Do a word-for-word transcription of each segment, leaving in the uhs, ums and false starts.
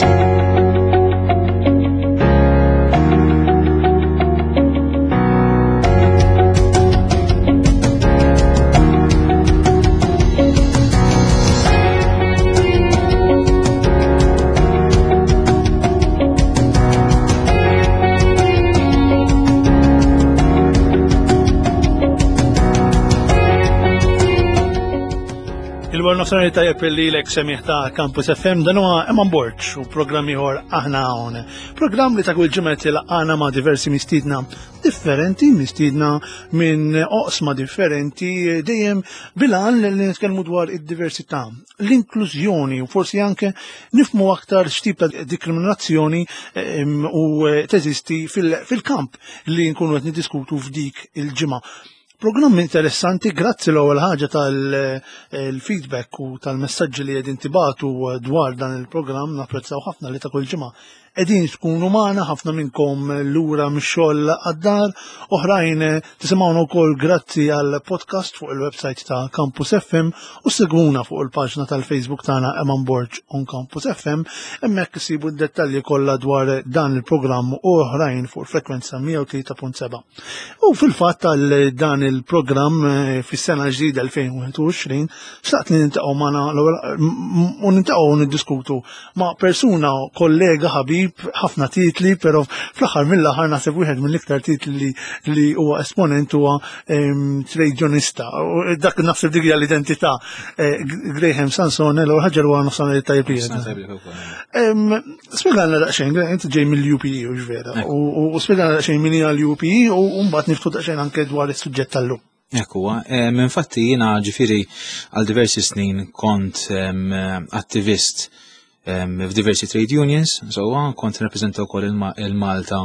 Nofsani tajjeb li l-ek semieħ ta' Campus F M dan huwa Eman Borċ u programm ieħor Aħna Hawn. Programm li ta' kull ġimgħa tilaqana ma' diversi mistiedna differenti, mistiedna minn oqsma differenti dejjem bilan li nitkellmu dwar id-diversità, l-inklużjoni u forsi anke nifhmu aktar x'tip ta' diskriminazzjoni u teżisti fil-kamp li nkunu qed niddiskutu f'dik il-ġimgħa. Programm interessanti, grazzi l-ewwel ħaġa tal-feedback u tal-messaġġi li qegħdin tibatu dwar dan il-programm, napprezzaw ħafna li ta' kull ġimgħa qegħdin tkunu magħna ħafna minnkom lura mix-xogħol għad-dar, oħrajn tisimgħuna wkoll grazzi għal podcast fuq il-website ta' Campus F M u segwuna fuq il-paġna tal-Facebook tagħna Eman Borċ on Campus F M, hemmhekk isibu d-dettalji kollha dwar dan il-programm u oħrajn fuq il-frekwenza mija u tlieta punt seba'. U fil-fatt tal dan il-programm fis-sena ġdida elfejn u wieħed u għoxrin xtaqt li nintaqgħu magħna u nintaqgħu u niddiskutu ma' persuna kollega ħabib ħafna titli, però fl-aħħar mill-aħħar naħseb wieħed mill-iktar titli li huwa esponent huwa tradejonista. Dak naħseb dik hija l-identità. Graham Sansone l-ewwel ħaġa huwa nofsana li tajjeb. Spjegana daqsxejn, inti ġej mill-U P E u ġvera, u spjegana daqsxejn min hija l-U P E u mbagħad niftu daqsxejn anke dwar is-suġġett tal-lum. Ekku, infatti jiena ġifieri għal diversi snin kont attivist f'diversi trade unions, so kont rappreżenta wkoll il-Malta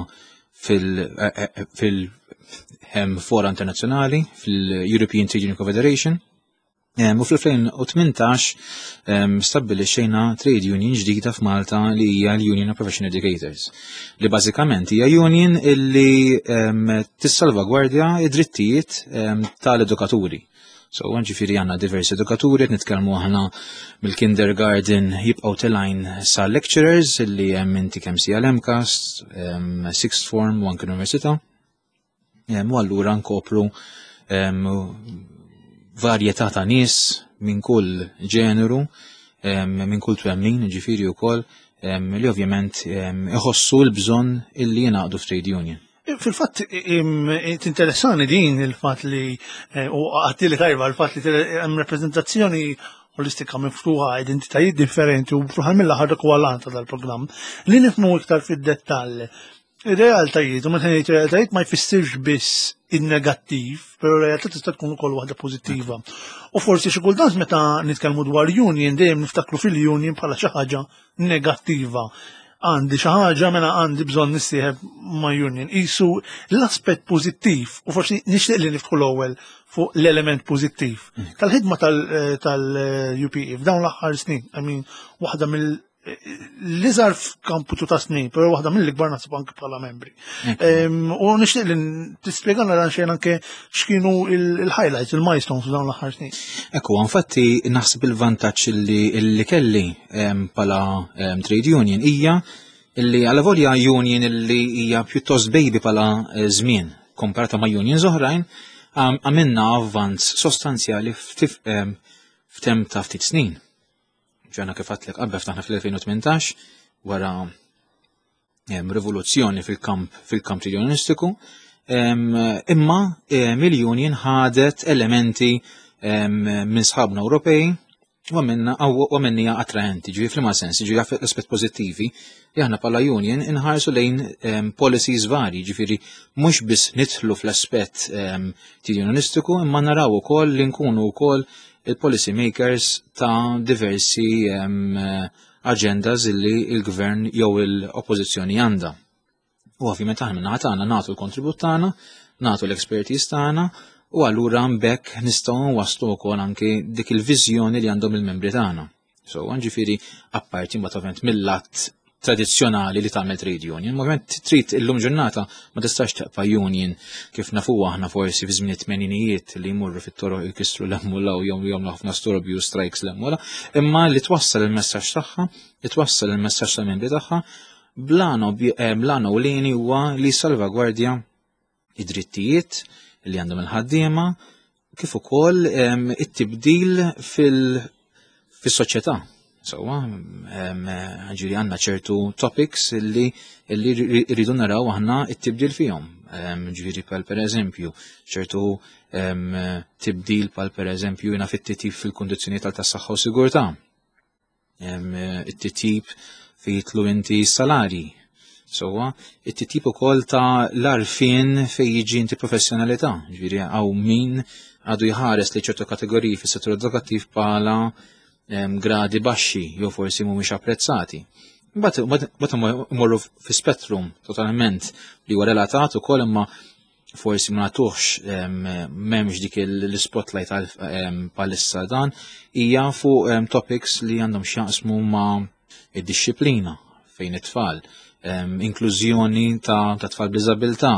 fil-fora internazzjonali, fil-European Trade Union Confederation, u fl-elfejn u tmintax stabbilixxejna trade union ġdida f'Malta li hija l-Union of Professional Educators, li bażikament hija union illi tissalvagwardja id-drittijiet tal-edukaturi. So, ġifieri għandna diversi edukaturi, qed nitkellmu aħna mill-kindergarten jibqgħu tilgħin sa lecturers illi hemm inti kemm sija l-Emcast, sixth form u anke università. U allura nkopru varjetà ta' nies minn kull ġeneru, minn kull twemmin, ġifieri wkoll li ovvjament iħossu l-bżonn illi jingħaqdu f'trade union. Fil-fatt, interessani din il-fatt li, u għattili tajba, il-fatt li hemm rappresentazzjoni holistika miftuħa, identitajiet differenti u fl-ħar mill-aħħar dak huwa l-għan ta' dal-programm li nifhmu iktar fid-dettall. Ir-realtajiet, u meta ngħid realtajiet ma jfissirx biss in-negattiv, però realtà tista' tkun ukoll waħda pożittiva. U forsi xi kultant meta nitkellmu dwar union dejjem niftakru fil-union bħala xi ħaġa negattiva. Għandi xi ħaġa mela għandi bżonn nissieħeb ma' union. Qisu l-aspett pożittiv u forsi nixtieq li niftħu l-ewwel fuq l-element pożittiv tal-ħidma tal-U P E f'dawn l-aħħar snin. I mean, waħda mill l-iżgħar f'kamputu ta' snin, però waħda mill-ikbar naħseb anke bħala membri. U nixtieq li tispjegana dan xejn anke x'kienu il-highlights, il-milestones f'dawn l-aħħar snin. Ekku, infatti naħseb il-vantaġġ li kelli bħala trade union hija illi għal volja union illi hija pjuttost baby bħala żmien komparata ma' unions oħrajn, għamilna avvanz sostanzjali f'tem ta' ftit snin. ġana kif għatlek qabel ftaħna fl-elfejn u tmintax wara rivoluzzjoni fil-kamp fil-kamp tridionistiku, imma mill-Union ħadet elementi minn sħabna Ewropej u għamennija attraenti, ġivi fl-ma sens, ġivi l-aspet pozittivi, li aħna pala Union inħarsu lejn policies vari, ġifiri mux bis nitħlu fl-aspet tridionistiku, imma naraw ukoll li nkunu ukoll il-policy makers ta' diversi um, agendas illi il-gvern jew il-oppożizzjoni għandha. U ovvjament aħna minna għatana nagħtu l-kontribut tagħna, nagħtu l-ekspertiż tagħna u allura mbekk nistgħu waslu wkoll anke dik il-viżjoni li għandhom il-membri tagħna. So ġifieri apparti mbagħad ovvjament mill-att tradizzjonali li tagħmel trade union. Ovvjament trid illum ġurnata ma tistax taqpa' union kif nafuha aħna forsi fi żmien it-tmeninijiet li jmorru fit-toroq jkissru l-hemm law jew jagħmlu ħafna storobju strikes l-hemm imma li twassal il-messaġġ tagħha, li twassal il-messaġġ tal-membri tagħha blana u lini huwa li salvagwardja id-drittijiet li għandhom il-ħaddiema kif ukoll it-tibdil fil-soċjetà. Sowa, ġiri għanna ċertu topics li rridu naraw aħna it-tibdil fihom. Ġiri pal per eżempju, ċertu tibdil pal per eżempju jina fit-titib fil-kondizjoni tal-tas-saħħa u sigurtà. It-titib fi jitlu inti salari. Sowa, it-titib ukoll ta' l-arfin fej jiġi inti professjonalità. Ġiri għaw min għadu jħares li ċertu kategoriji fis-settur edukattiv pala gradi baxxi jew forsi mhumiex apprezzati. Mbagħad imorru fi spettrum totalment li huwa relatat ukoll imma forsi ma nagħtuhx m'hemmx dik l-spotlight bħalissa dan hija fuq topics li għandhom x'jaqsmu ma' id-disciplina fejn it-tfal, inklużjoni ta' tfal b'diżabilità.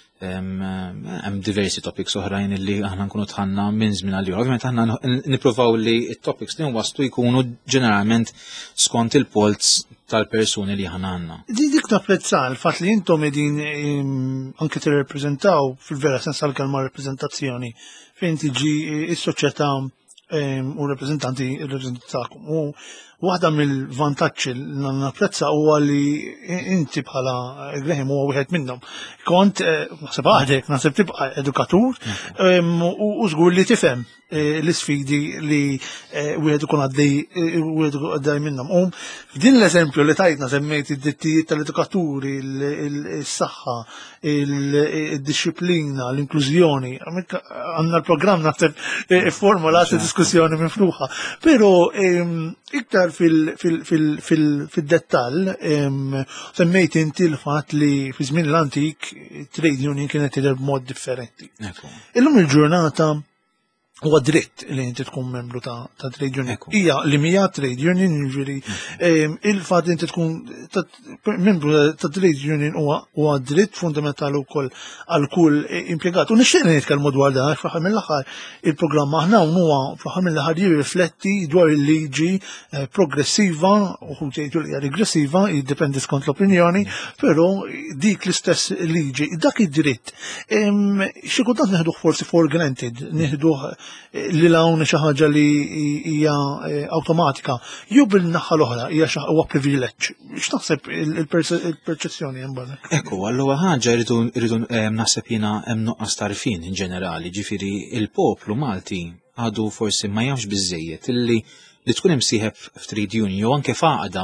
Hemm diversi topics oħrajn li aħna nkunu tħanna minn żmien għal ieħor. Ovvjament aħna nippruvaw li t-topics li nwasslu jkunu ġeneralment skont il-polz tal-persuni li aħna għandna. Dik napprezza l-fatt li intom qegħdin anke tirrepreżentaw fil-vera sens tal-kelma rappreżentazzjoni fejn tiġi s-soċjetà u rappreżentanti rappreżentakom. U waħda mill-vantaġġi li napprezza huwa li inti bħala Graham huwa wieħed minnhom. Kont naħseb għadek, naħseb tibqa' edukatur u żgur li tifhem l-isfidi li wieħed ikun għaddej wieħed għaddej minnhom. U f'din l-eżempju li tajtna semmejt id-drittijiet tal-edukaturi, is-saħħa, id-disciplina, l-inklużjoni. Għandna l-programm naħseb formulat diskussjoni mifruħa. Però iktar fil-dettall semmejt inti l-fatt li fi żmien l-antik trade union kienet tidher b'mod differenti. Illum il-ġurnata huwa dritt li inti tkun membru ta' trade union. Hija li mija trade union jiġri il-fatt li inti tkun membru ta' trade union huwa dritt fundamentali wkoll għal kull impjegat. U nixtieq nitkellmu dwar dan fl-aħħar mill-aħħar il-programm aħna huwa fl-aħħar mill-aħħar jirrifletti dwar il-liġi progressiva u jgħidu li hija regressiva, jiddependi skont l-opinjoni, però dik l-istess liġi, dak id-dritt. Xi kultant neħduh forsi for granted, neħduh li hawn xi ħaġa li hija awtomatika, jew bil-naħa l-oħra hija xi huwa privileġġ. X'taħseb il-perċezzjoni hemm barek? Ekku, allura ħaġa rridu naħseb jiena hemm nuqqas tarfin in ġenerali, ġifieri il-poplu Malti għadu forsi ma jafx biżejjed illi li tkun imsieħeb f'trade union jew anke faqda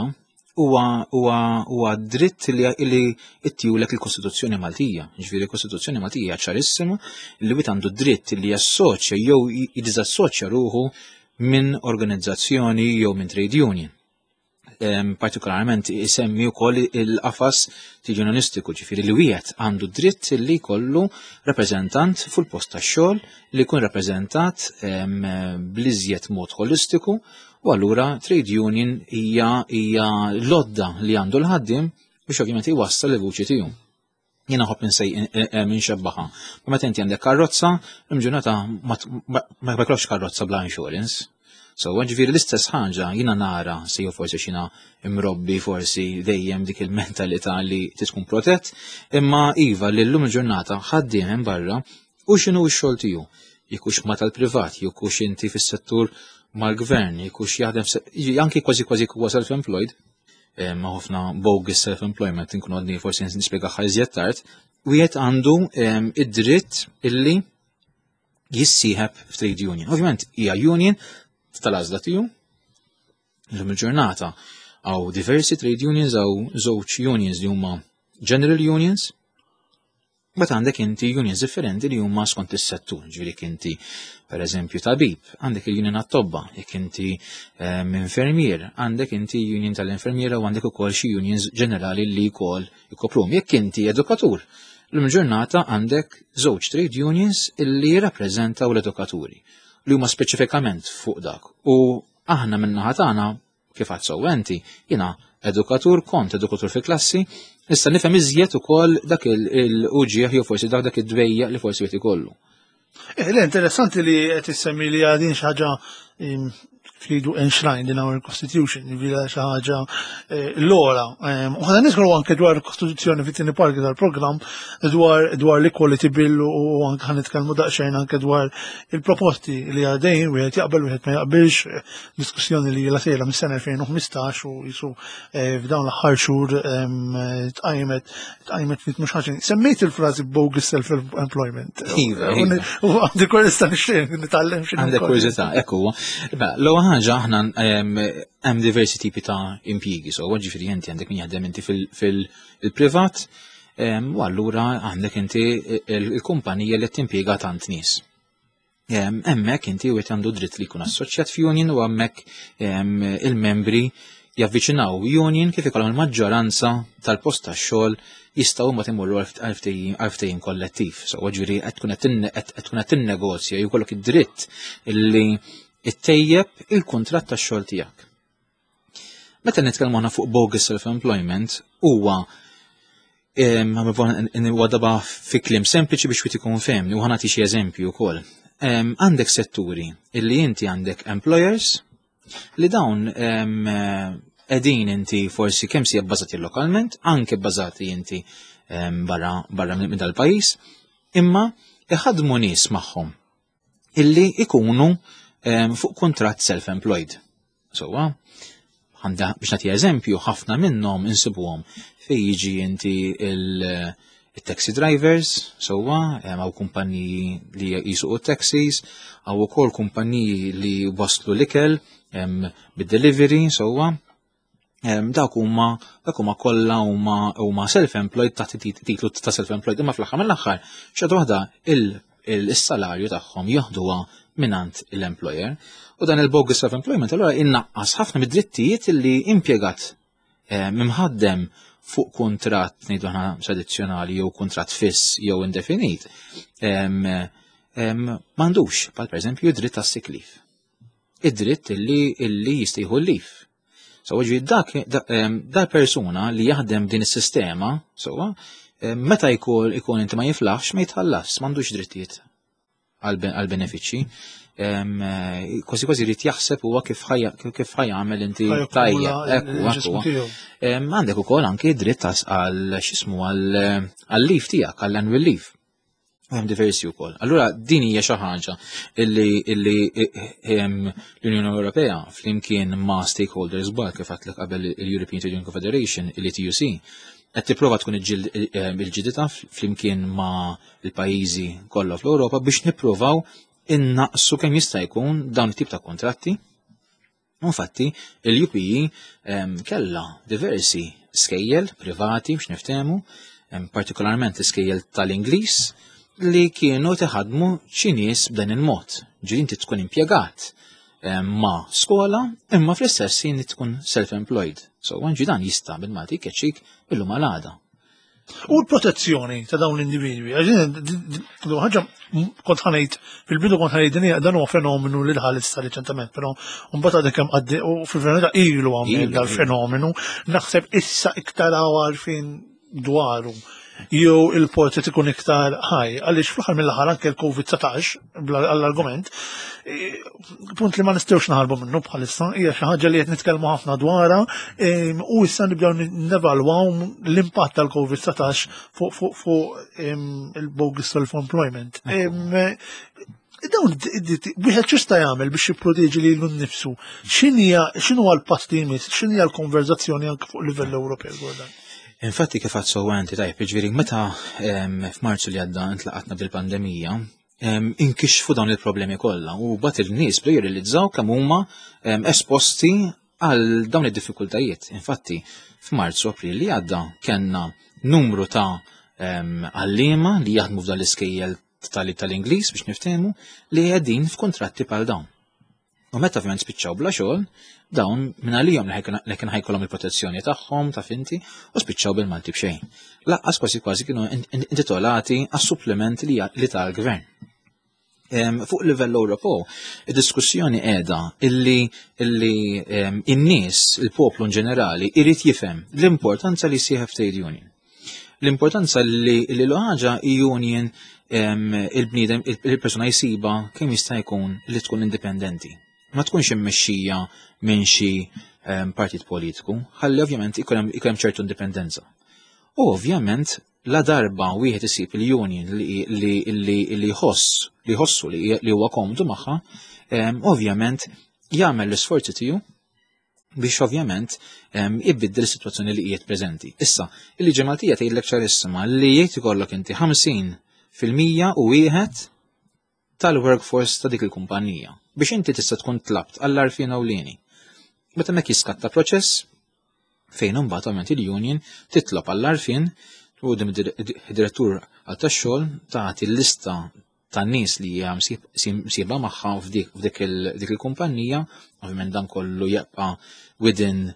huwa dritt li ittijulek il-Kostituzzjoni Maltija. Ġifieri il-Kostituzzjoni Maltija ċarissima li wieħed għandu dritt li jassoċja jew jiddiżassoċja ruħu minn organizzazzjoni jew minn trade union. Partikolarment isemmi wkoll il-qafas tiġurnalistiku, ġifieri li wieħed għandu dritt li jkollu rappreżentant fil-post tax-xogħol li jkun rappreżentat bl-iżjed mod holistiku. U allura trade union hija hija lodda li għandu l-ħaddiem biex ovvjament iwassal il-vuċi tiegħu. Jiena ħobb insej minxebbaħa. Ma meta inti għandek karozza, l-imġurnata ma jkollokx karozza bla insurance. So, ġifieri l-istess ħaġa jiena nara se jew forsi xina imrobbi forsi dejjem dik il-mentalità li tkun protett, imma iva li llum il-ġurnata ħaddiem hemm barra u x'inhu x-xogħol tiegħu. Jekux ma tal-privat, jekux inti fis-settur mal-gvern, jekux jaħdem anki kważi kważi huwa self-employed, ma ħafna bogus self-employment inkun għadni forsi nispjega ħajżjed tard, wieħed għandu id-dritt illi jissieħeb f'trade union. Ovvjament hija union tal-għażla tiegħu. Llum il-ġurnata għaw diversi trade unions għaw żewġ unions li huma general unions, bet għandek inti unions differenti li huma skont is-settur. Ġifieri inti pereżempju tabib, għandek il-union għat-tobba, jekk inti infermier, għandek inti union tal-infermiera u għandek ukoll xi unions ġenerali li wkoll ikopruhom. Jekk inti edukatur, llum il-ġurnata għandek żewġ trade unions li jirrappreżentaw l-edukaturi li huma speċifikament fuq dak. U aħna min-naħa tagħna kif għad sewwenti, jiena edukatur, kont edukatur fil-klassi, issa nifhem iżjed ukoll dak il-uġieħ jew forsi dak dak id-dwejja li forsi qed ikollu. Eh, le, interessanti li qed issemmi li għadin xi ħaġa flidu enshrined in our constitution, jivila xaħġa l-ora. U ħana nitkellmu anke dwar il-Kostituzzjoni fit-tieni parti tal-programm dwar dwar l-equality bill u anke ħan nitkellmu daqsxejn anke dwar il-proposti li għadejn wieħed jaqbel wieħed ma jaqbilx, diskussjoni li la sejra mis-sena elfejn u ħmistax u jisu f'dawn l-aħħar xhur tqajmet tqajmet fit mhux ħaġa. Semmejt il-frażi bogus self-employment. U għandi kurista nixtieq nitgħallem xi. Għandek kuriżità, hekk huwa. L-ewwel ħaġa aħna hemm diversi tipi ta' impjiegi, so ġifieri inti għandek min jaħdem inti fil-privat, u allura għandek inti il-kumpanija li timpjega tant nies. Hemmhekk inti wieħed għandu dritt li jkun assoċjat f'union u hemmhekk il-membri javviċinaw union kif ikollhom il-maġġoranza tal-post tax-xogħol jistgħu mbagħad imorru għal ftehim kollettiv. So ġifieri qed tkun qed tinnegozja jew jkollok id-dritt illi ittejjeb il-kuntratt tax-xogħol tiegħek. Meta nitkellmu aħna fuq bogus self-employment huwa huwa daba fi kliem sempliċi biex wieħed ikun fehmni u ħanati xi eżempju wkoll. Għandek setturi illi inti għandek employers li dawn qegħdin inti forsi kemm si bbażati lokalment, anke bbażati inti barra barra minn dal-pajjiż, imma iħadmu nies magħhom illi ikunu fuq kontratt self-employed. So, għanda biex nagħti eżempju, ħafna minnhom insibuhom fejn jiġi inti il-taxi drivers, so għaw kumpaniji li jisuqu taxis, għaw ukoll kumpaniji li waslu l-ikel bid-delivery, so dak huma dak huma kollha huma huma self-employed taħt titlu ta' self-employed, imma fl-aħħar mill-aħħar x'għadu waħda il-salarju tagħhom jaħduha minant l-employer u dan il-bogus self-employment allura innaqqas ħafna mid-drittijiet li impjegat mimħaddem fuq kuntratt ngħidu aħna tradizzjonali jew kuntratt fiss jew indefinit m'għandux bħal pereżempju id-dritt tas-sick leave. Id-dritt illi illi jista' jieħu l-leave. So ġifieri dak da persuna li jaħdem din is-sistema, so meta jkun ikun inti ma jiflaħx ma jitħallas, m'għandux drittijiet għal-benefiċċji, kważi kważi rrit jaħseb huwa kif ħajjagħmel inti tajjeb. Għandek ukoll anke dritt għal x'ismu għall-leave tiegħek, għall-annual leave. Hemm diversi wkoll. Allura din hija xi ħaġa illi l-Unjoni Ewropea flimkien ma' stakeholders bar kif għatlek qabel il-European Trade Confederation, il-E T U C, qed tipprova tkun il-ġidita flimkien ma' il-pajjiżi kollha fl-Ewropa biex nippruvaw innaqsu kemm jista' jkun dawn it-tip ta' kontratti. Infatti, il-U P E kellha diversi skejjel privati biex niftehmu, partikolarment iskejjel tal-Ingliż li kienu teħadmu xi nies b'dan il-mod. Ġieli inti tkun impjegat ma' skola imma fl-istess jien tkun self-employed. So għanġi dan jista' bil-Malti keċċik illum għal-għada. U l-protezzjoni ta' dawn l-individwi, ħaġa kont ħanejt, fil-bidu kont ħanejt din dan huwa fenomenu li ħalis ta' reċentament, però mbagħad għadek hemm għaddi u fil-verità ilu għamel dal-fenomenu, naħseb issa iktar għawar fejn dwaru jew il-porti ikun iktar ħaj, għaliex fl-aħħar mill-aħħar anke l-COVID setax għall-argument, punt li ma nistgħux naħarbu minnu bħalissa hija xi ħaġa li qed nitkellmu ħafna dwarha u issa nibdew nevalwaw l-impatt tal-COVID setax fuq il-bogus self-employment. Dawn wieħed x'ista' jagħmel biex jipproteġi lilu nnifsu. X'inhu l-pass li jmiss, x'inhi l-konverzazzjoni anke fuq livell Ewropew dwar dan? Infatti kif għad sewwenti tajb, jiġifieri meta f'Marzu li għadda intlaqatna bil-pandemija, inkixfu dawn il-problemi kollha u bagħad il-nies bdew jirrealizzaw kemm huma esposti għal dawn id-diffikultajiet. Infatti f'Marzu April li għadda kellna numru ta' għalliema li jaħdmu f'dan l-iskejjel tal-Ingliż biex niftehmu li qegħdin f'kuntratti bħal dawn. U meta ovvjament spiċċaw bla xogħol, dawn minn għalihom li kien ħajkollhom il-protezzjoni tagħhom ta' finti u spiċċaw bil-Malti b'xejn. Laqqas kważi kważi kienu intitolati għas-supplement li tal-gvern. fuq livell Ewropew, id-diskussjoni qiegħda illi illi in-nies, il-poplu ġenerali irid jifhem l-importanza li jsieħeb trade union. L-importanza li li ħaġa union il-bniedem il-persuna jsiba kemm jista' jkun li tkun indipendenti. Ma tkunx immexxija minn xi partit politiku, ħalli ovvjament ikun hemm ċertu indipendenza. U ovvjament la darba wieħed isib il-union li li li li jħoss li jħossu li huwa komdu magħha, ovvjament jagħmel l-isforzi tiegħu biex ovvjament ibiddel is-sitwazzjoni li qiegħed preżenti. Issa, il-liġi Maltija tgħidlek ċarissima li jgħid ikollok inti ħamsin fil-mija u wieħed tal-workforce ta' dik il-kumpanija biex inti tista' tkun tlabt għall-għarfien ewlieni. Meta hemmhekk jiskatta proċess fejn imbagħad ovvjament il-union titlob għall-għarfien u dim id-direttur għal tax-xogħol tagħti l-lista tan-nies li hija msieba magħha f'dik il-kumpanija, ovvjament dan kollu jabqa' within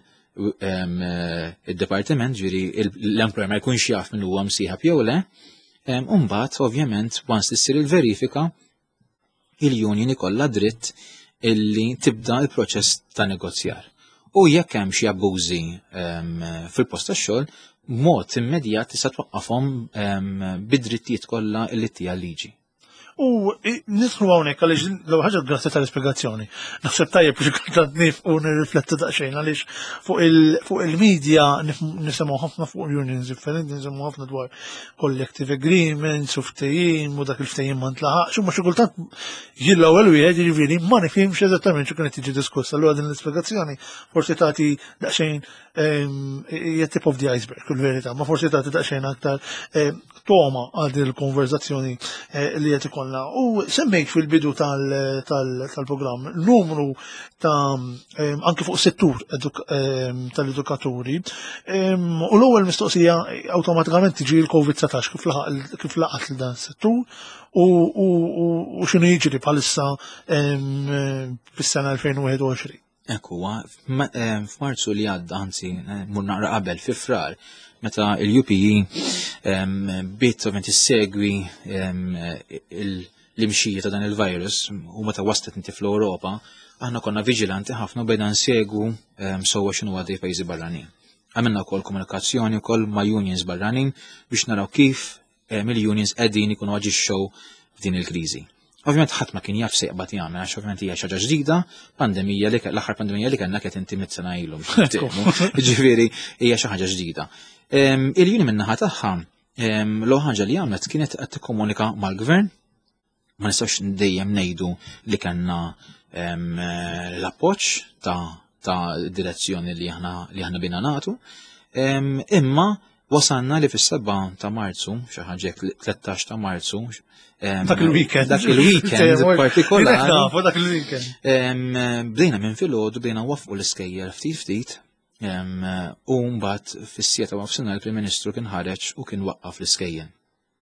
id-dipartiment, ġieri l-employer ma jkunx jaf min huwa msieħab jew le, u mbagħad ovvjament once li ssir il-verifika il-union ikollha dritt illi tibda l-proċess ta' negozjar. U jekk hemm xi abbużi fil-post tax-xogħol, mod immedjat tista' twaqqafhom bid-drittijiet kollha li tija liġi. U nidħlu hawnhekk għaliex l-ewwel ħaġa grazzi tal-ispjegazzjoni. Naħseb tajjeb biex kultant nifqu nirriflettu daqsxejn għaliex fuq il-medja nisimgħu ħafna fuq unions differenti, nisimgħu ħafna dwar collective agreements u ftehim u dak il-ftehim ma ntlaħaqx, u ma xi kultant jien l-ewwel wieħed jiġifieri ma nifhimx eżattament x'kien qed tiġi diskuss. Allura din l-ispjegazzjoni forsi tagħti daqsxejn hija tip of the iceberg fil-verità, ma forsi tagħti daqsxejn aktar toma għal din il-konverzazzjoni li qed ikollna. U semmejt fil-bidu tal-programm numru ta' anke fuq settur tal-edukaturi u l-ewwel mistoqsija awtomatikament tiġi l-COVID setax kif laqat l dan settur u x'inhu jiġri bħalissa fis-sena elfejn u wieħed u għoxrin. Ekku, f'Marzu li għadda, anzi, mur naqra qabel, fi frar, meta il-U P E bit ovvjament issegwi l-imxija ta' dan il-virus u meta waslet inti fl-Ewropa, aħna konna vigilanti ħafna bejna nsegwu sewwa x'inhu għaddej pajjiżi barranin. Għamilna wkoll komunikazzjoni wkoll ma' unions barranin biex naraw kif il-unions qegħdin ikunu aġixxew f'din il-kriżi. Ovvjament ħadd ma kien jaf se jaqbad jagħmel għax ovvjament hija xi ħaġa ġdida, pandemija li l-aħħar pandemija li kellna kienet inti mit-sena ilu. Ġifieri hija xi ħaġa ġdida. Il-union min-naħa tagħha l ħaġa li għamlet kienet qed tikkomunika mal-gvern, ma nistgħux dejjem ngħidu li kellna l-appoġġ ta' direzzjoni li aħna li aħna bina nagħtu, imma wasanna li fis-seba' ta' Marzu, xi ħaġa tlettax ta' Marzu, dak il-weekend. Dak il-weekend partikolari. Dak il-weekend. Bdejna minn filgħodu bdejna waffqu l-iskejjer ftit ftit, u mbagħad fis-sieta wafsina l-Prim Ministru kien ħareġ u kien waqqaf l-iskejjen.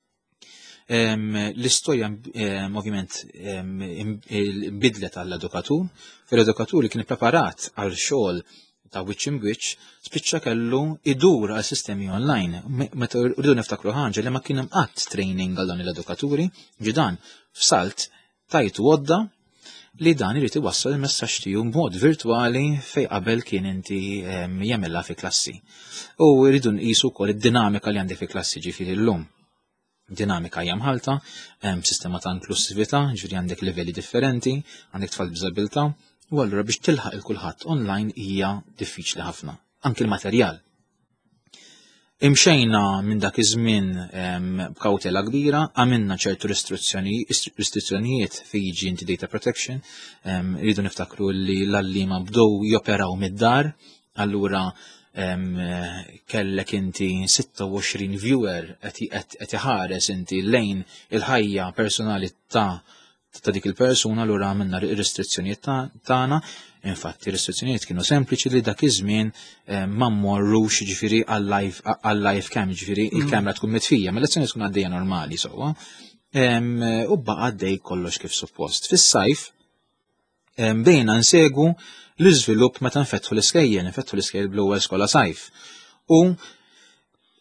L-istorja ovvjament bidlet għall-edukatur, fil-edukatur li kien ippreparat għal xogħol ta' which in which spiċċa kellu idur għal sistemi online. Meta rridu niftakru ħaġa li ma kien hemm qatt training għal dan l-edukaturi, ġidan f'salt tajtu għodda li dan irid iwassal il-messaġġ tiegħu b'mod virtwali fejn qabel kien inti jagħmilha fi klassi. U rridu nqisu wkoll id-dinamika li għandek fi klassi ġifieri llum. Dinamika hija mħalta, hemm sistema ta' inklusività, ġifieri għandek livelli differenti, għandek tfal b'diżabilità, u allura biex tilħaq il-kulħadd online hija diffiċli ħafna, anke l-materjal. Imxejna minn dak iż-żmien b'kawtela kbira, għamilna ċertu restrizzjonijiet fi jiġi inti data protection, rridu niftakru li l-allima bdew joperaw mid-dar, allura kellek inti sitta u għoxrin viewer qed iħares inti lejn il-ħajja personali ta' ta' dik il-persuna, allura għamilna restrizzjonijiet tagħna. Infatti restrizzjonijiet kienu sempliċi li dak iż-żmien ma mmorrux ġifieri għal-live cam, ġifieri il-kamra tkun mitfija, ma l-lezzjoni tkun għaddejja normali sewwa. U baqa' għaddej kollox kif suppost. Fis-sajf bejna nsegwu l-iżvilupp meta nfettħu l-iskejjel, nfettħu l-iskejjel bl-ewwel skola sajf. U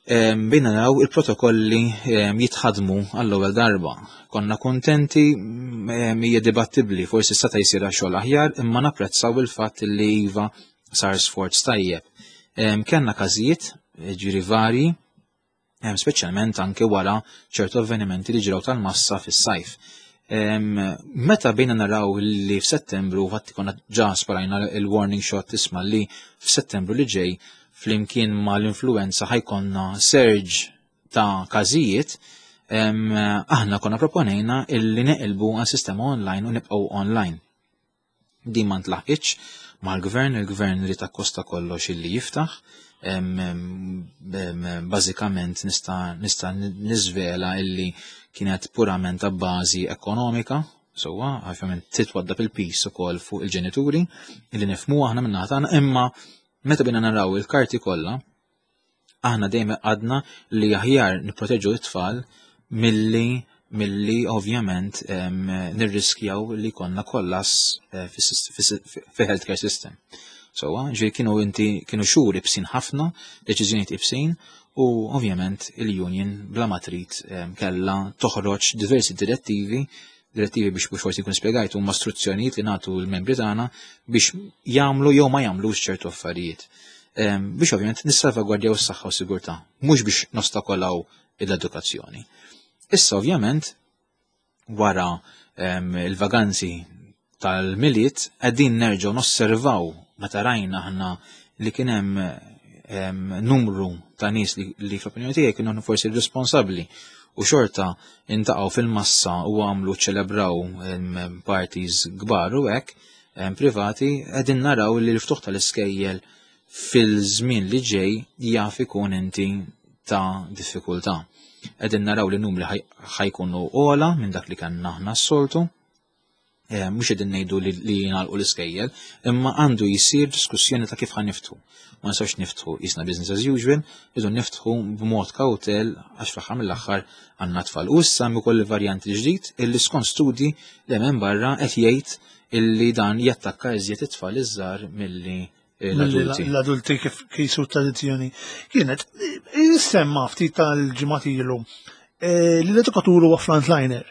Bejna naraw il-protokolli jitħadmu għall-ewwel darba. Konna kontenti, hija dibattibbli, forsi seta' jsir xogħol aħjar, imma napprezzaw il-fatt li iva sar sforz tajjeb. Kenna każijiet ġiri varji, speċjalment anke wara ċertu avvenimenti li ġraw tal-massa fis-sajf. Meta bejna naraw li f'Settembru, fatti konna ġa sparajna il-warning shot tisma' li f'Settembru li ġej flimkien ma l-influenza ħajkonna surge ta' każijiet, aħna konna proponejna illi neqilbu għal sistema online u nibqgħu online. Din ma ntlaħqitx mal-gvern, il-gvern li takkosta kollox illi jiftaħ, bażikament nista' nista' niżvela illi kienet purament ta' bażi ekonomika, sewwa ovvjament titwadda fil-pis ukoll fuq il-ġenituri illi nifhmu aħna minnaħa tagħna, imma meta bina naraw il-karti kollha, aħna dejjem għadna li aħjar nipproteġu t-tfal milli milli ovvjament nirriskjaw li konna kollas fi healthcare system. So, ġi kienu inti kienu xhur ibsin ħafna, deċiżjonijiet ibsin, u ovvjament il-union bla ma trid kellha toħroġ diversi direttivi, direttivi biex biex forsi jkun spjegajt huma istruzzjonijiet li nagħtu l-membri tagħna biex jagħmlu jew ma jagħmlux ċertu affarijiet. Biex ovvjament nissalvagwardjaw is-saħħa u s-sigurtà, mhux biex nostakolaw l-edukazzjoni. Issa ovvjament wara il-vaganzi tal-miliet qegħdin nerġgħu nosservaw meta rajna aħna li kien hemm numru ta' nies li, li fl-opinjoni tiegħi kienu forsi responsabbli u xorta intaqgħu fil-massa u għamlu ċelebraw parties kbar u hekk privati, qegħdin naraw li l-ftuħ tal-iskejjel fil-żmien li ġej jaf ikun inti ta' diffikultà. Qegħdin naraw li numri ħajkunu ola minn dak li kellna aħna s-soltu, mux edin nejdu li jingħalqu l-iskejjel, imma għandu jisir diskussjoni ta' kif ħan niftħu. Ma nistgħux niftħu jisna business as usual, idu niftħu b'mod kawtel għax fl-aħħar mill-aħħar għandna tfal. U issa ukoll il-varjant ġdid illi skont studi li hemm barra qed jgħid illi dan jattakka iżjed it-tfal iż-żgħar milli l-adulti. L-adulti kif kisu tradizzjoni. Kienet, semma ftit tal-ġimgħat ilu li l-edukatur huwa frontliner.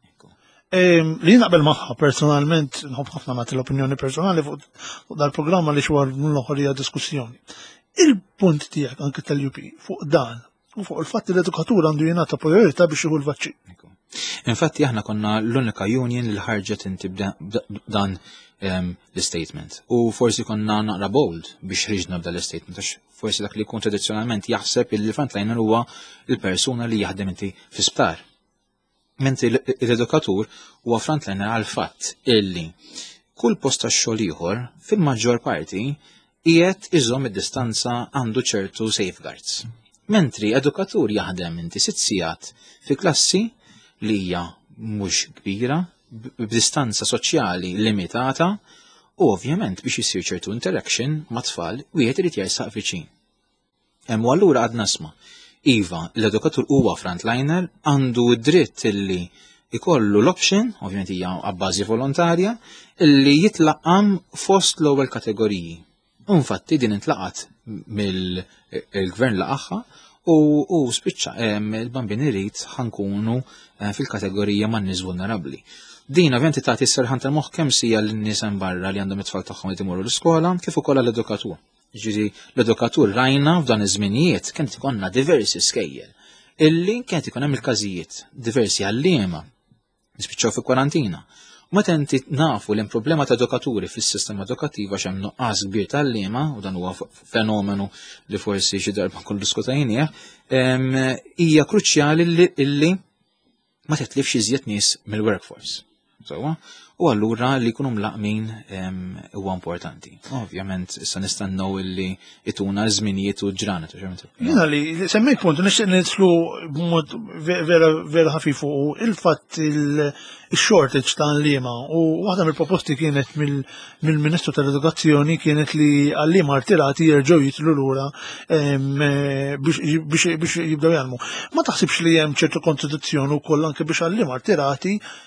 Li naqbel maħħa personalment, nħobb ħafna nagħti l-opinjoni personali fuq dal-programma li xwar l-oħra hija diskussjoni. Il-punt tiegħek anke tal-U P fuq dan u fuq il-fatt li l-edukatur għandu jingħata priorità biex jieħu l-vaċċin. Infatti aħna konna l-unika union li ħarġet inti dan l-statement. U forsi konna naqra bold biex ħriġna b'dan l-statement, għax forsi dak li jkun tradizzjonalment jaħseb li l-frontliner huwa il-persuna li jaħdem inti fi sptar. Menti l-edukatur huwa frontliner għal fatt illi kull post tax-xogħol ieħor fil-maġġor parti qiegħed iżomm id-distanza għandu ċertu safeguards. Mentri edukatur jaħdem inti sitt sigħat fi klassi li hija mhux kbira b'distanza soċjali limitata u ovvjament biex isir ċertu interaction ma' tfal wieħed irid jersaq viċin. Hemm allura għad nasma' iva, l-edukatur huwa frontliner għandu dritt illi ikollu l-option, ovvjament hija għabbażi volontarja, illi jitlaqam fost l-ewwel kategoriji. Infatti din intlaqat mill-gvern laqaħħa u spiċċa il-bambin irid ħankunu fil-kategorija man nies vulnerabbli. Din ovvjament tagħti s-serħan tal-moħħ kemm sija lin-nies hemm barra li għandhom it-tfal tagħhom li imorru l-iskola kif ukoll l-edukatur. Ġiri l-edukatur rajna f'dan iż-żminijiet kien ikonna diversi skejjel illi kien ikun hemm il-każijiet diversi għalliema nispiċċaw fi kwarantina. U meta inti nafu li hemm problema ta' edukaturi fis-sistema edukattiva x'hemm nuqqas kbir tal-liema u dan huwa fenomenu li forsi xi darba nkun diskutajnieh, hija kruċjali illi ma titlifx iżjed nies mill-workforce. U allura li jkunu mlaqmin huwa importanti. Ovvjament issa nistennew illi ituna żminijiet u ġranet. Jiena li semmejt punt nixtieq nitlu b'mod vera ħafif fuq il-fatt il-shortage ta' għalliema u waħda mill-proposti kienet mill-Ministru tal-Edukazzjoni kienet li għalliema artirati jerġgħu jitlu lura biex jibdew jagħmlu. Ma taħsibx li hemm ċertu kontradizzjoni wkoll anke biex għalliema artirati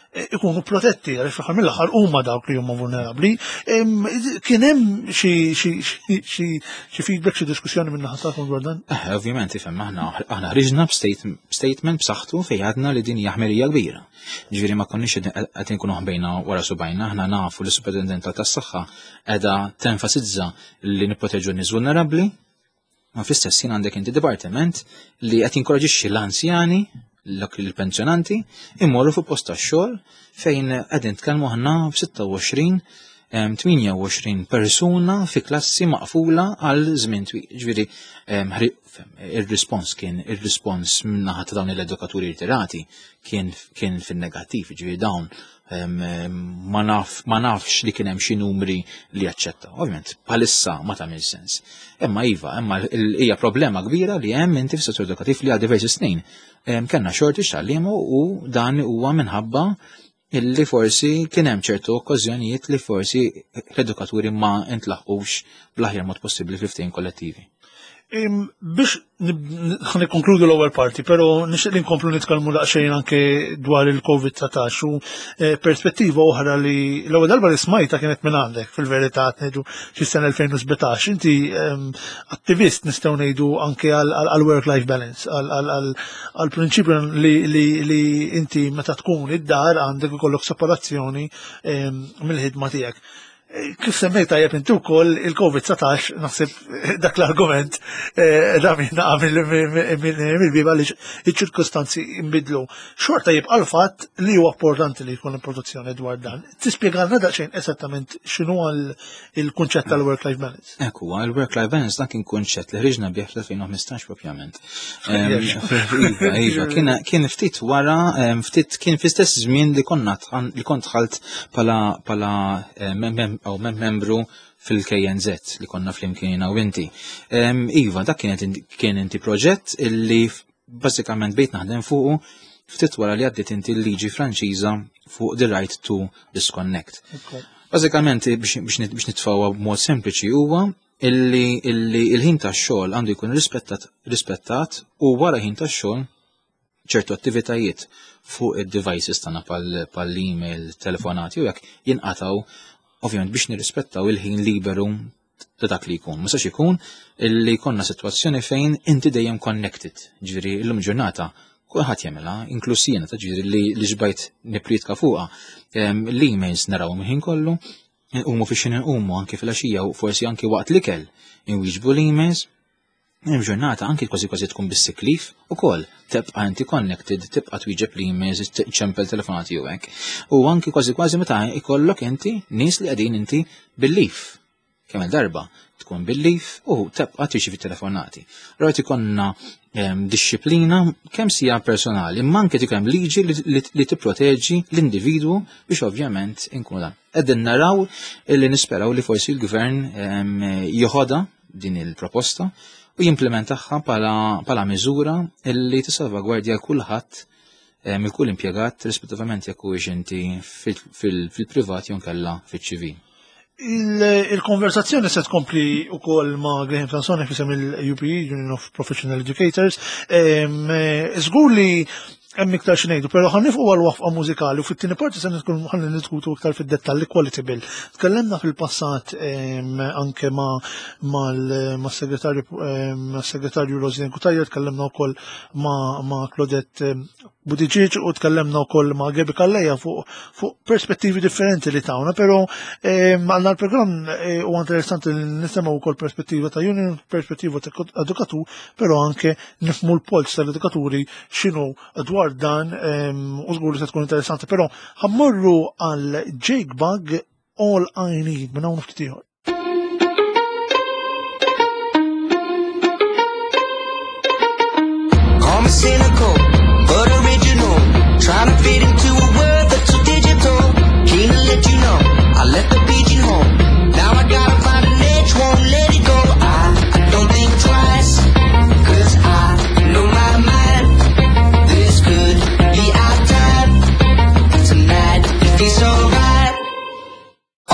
ikunu protetti għaliex fl-aħħar mill-aħħar huma dawk li huma vulnerabbli. Kien hemm xi feedback, xi diskussjoni minn naħa tagħkom dwar dan? Ovvjament ifhem aħna aħna ħriġna b'statement b'saħħtu fejn għadna li din hija ħmerija kbira. Ġifieri ma konniex qed inkunu ħbejna wara subajna, aħna nafu li s-Superintendent tas-Saħħa qiegħda tenfasizza li nipproteġu n-nies vulnerabbli, ma fl-istess ħin għandek inti dipartiment li qed jinkoraġixxi l-anzjani l-pensjonanti immorru fuq post tax-xogħol fejn qegħdin tkellmu aħna b'sitta u għoxrin tminja u għoxrin persuna fi klassi maqfula għal żmien twil. Ġifieri ir-rispons kien ir-rispons min-naħa ta' dawn l-edukaturi ritirati kien kien fin-negattiv, ġifieri dawn ma naf ma nafx li kien hemm xi numri li jaċċettaw. Ovvjament bħalissa ma tagħmel sens. Imma iva, imma hija problema kbira li hemm inti fis-settur edukattiv li għal diversi snin kellna shortage tal-liema u dan huwa minħabba illi forsi kien hemm ċertu okkażjonijiet li forsi l-edukaturi ma intlaħqux bl-aħjar mod possibbli fl-ftehim kollettivi. Biex nikkonkludu l-ewwel parti, però nixtieq li nkomplu nitkellmu daqsxejn anke dwar il-COVID nineteen u perspettiva oħra li l-ewwel darba li smajta kienet minn għandek fil-verità ngħidu xi sena twenty seventeen. Inti attivist nistgħu ngħidu anke għal work-life balance, għal prinċipju li inti meta tkun id-dar għandek ikollok separazzjoni mill-ħidma tiegħek. Kif semmejta jep inti wkoll il-COVID nineteen naħseb dak l-argument da minna mill-biba li iċ-ċirkostanzi imbidlu. Xorta jibqa' l-fatt li huwa importanti li jkun il-produzzjoni dwar dan. Tispjegalna daqsxejn esattament x'inhu il-kunċett tal-work-life balance. Ekku, il-work-life balance dak kien kunċett li ħriġna bih fl-twenty fifteen propjament. Iva, kien ftit wara, ftit kien fl-istess żmien li konna li kont dħalt bħala aw membru fil-K N Z li konna fl-imkien u inti. Iva, dak kien inti proġett illi bażikament bejt naħdem fuqu ftit wara li għaddiet inti l-liġi Franċiża fuq the right to disconnect. Bażikament biex nitfawha b'mod sempliċi huwa illi il-ħin tax-xogħol għandu jkun rispettat u wara ħin tax-xogħol ċertu attivitajiet fuq id-devices tagħna pal-email, telefonati u jekk jinqataw ovvjament biex nirrispettaw il-ħin liberu ta' dak li jkun. Ma sax ikun illi jkollna sitwazzjoni fejn inti dejjem connected. Ġifieri llum ġurnata kulħadd jagħmilha, inkluż jiena ta' ġifieri li xbajt nipritka fuqha. L-emails narawhom il-ħin kollu, nqumu fix-xi nqumu anke fil-għaxija u forsi anke waqt l-ikel inwieġbu l-emails. Hemm ġurnata anke kważi kważi tkun bis-sick ukoll tibqa' inti connected, tibqa' twieġeb l-emails, ċempel telefonati u hekk. U anke kważi kważi meta ikollok inti nies li qegħdin inti bil-leaf. Kemm darba tkun bil-leaf u tibqa' tirċievi telefonati. Rajt ikonna disċiplina kemm sija personali, imma anke tikun hemm liġi li tipproteġi l-individwu biex ovvjament inkunu dan. Qegħdin naraw illi nisperaw li forsi l-gvern joħodha din il-proposta u jimplementaħħa pala miżura illi tissalvagwardja kulħadd mill-kull impjegat rispettivament jekk huwiex inti fil-privat jew nkella fiċ-ċivil. Il-konversazzjoni se tkompli wkoll ma' Graham Sansone fisem il-U P E, Union of Professional Educators. Żgur li hemm iktar xi ngħidu, però ħan nifqu għal waqfa mużikali u fit-tieni parti se nitkun ħalli niddiskutu iktar fid-dettall quality bill. Tkellemna fil-passat anke mas-segretarju mas-segretarju Rosin Kutajja, tkellemna wkoll ma' Claudette Buttigieg u tkellemna wkoll ma' Gabi Kalleja fuq perspettivi differenti li tawna, però għandna l-programm huwa interessanti li nisimgħu wkoll perspettiva ta' union, perspettiva ta' edukatur, però anke nifhmu l-pols tal-edukaturi x'inhu dwar dan u żgur li se tkun interessanti, però ħammorru għal Jake Bugg All I Need minn hawn ftit ieħor. Call me cynical, but original. Trying to fit into a world that's so digital. Keen to let you know, I left the pigeon home. Now I gotta find an edge, won't let it go. I, I don't think twice, cause I know my mind. This could be our time. Tonight, it feels so right. All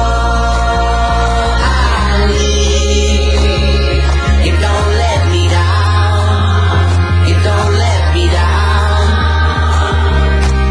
I need, it don't let me down. It don't let me down.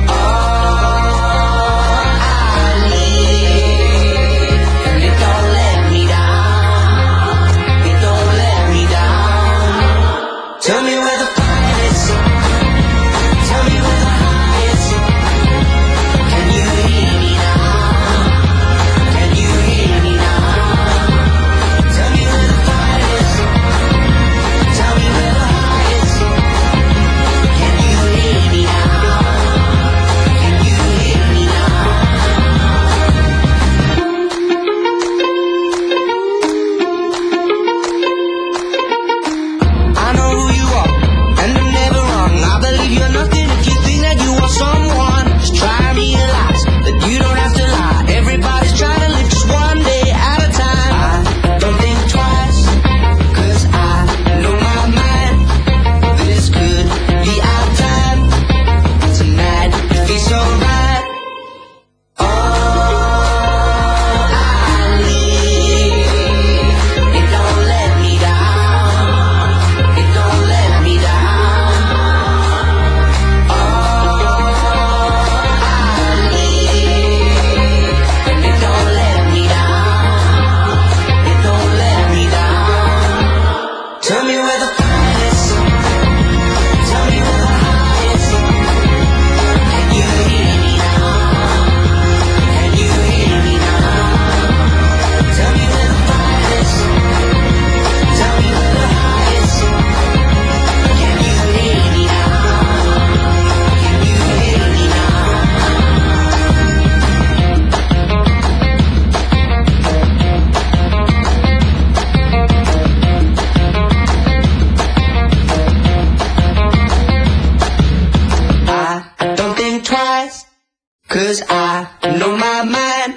'cause I know my mind.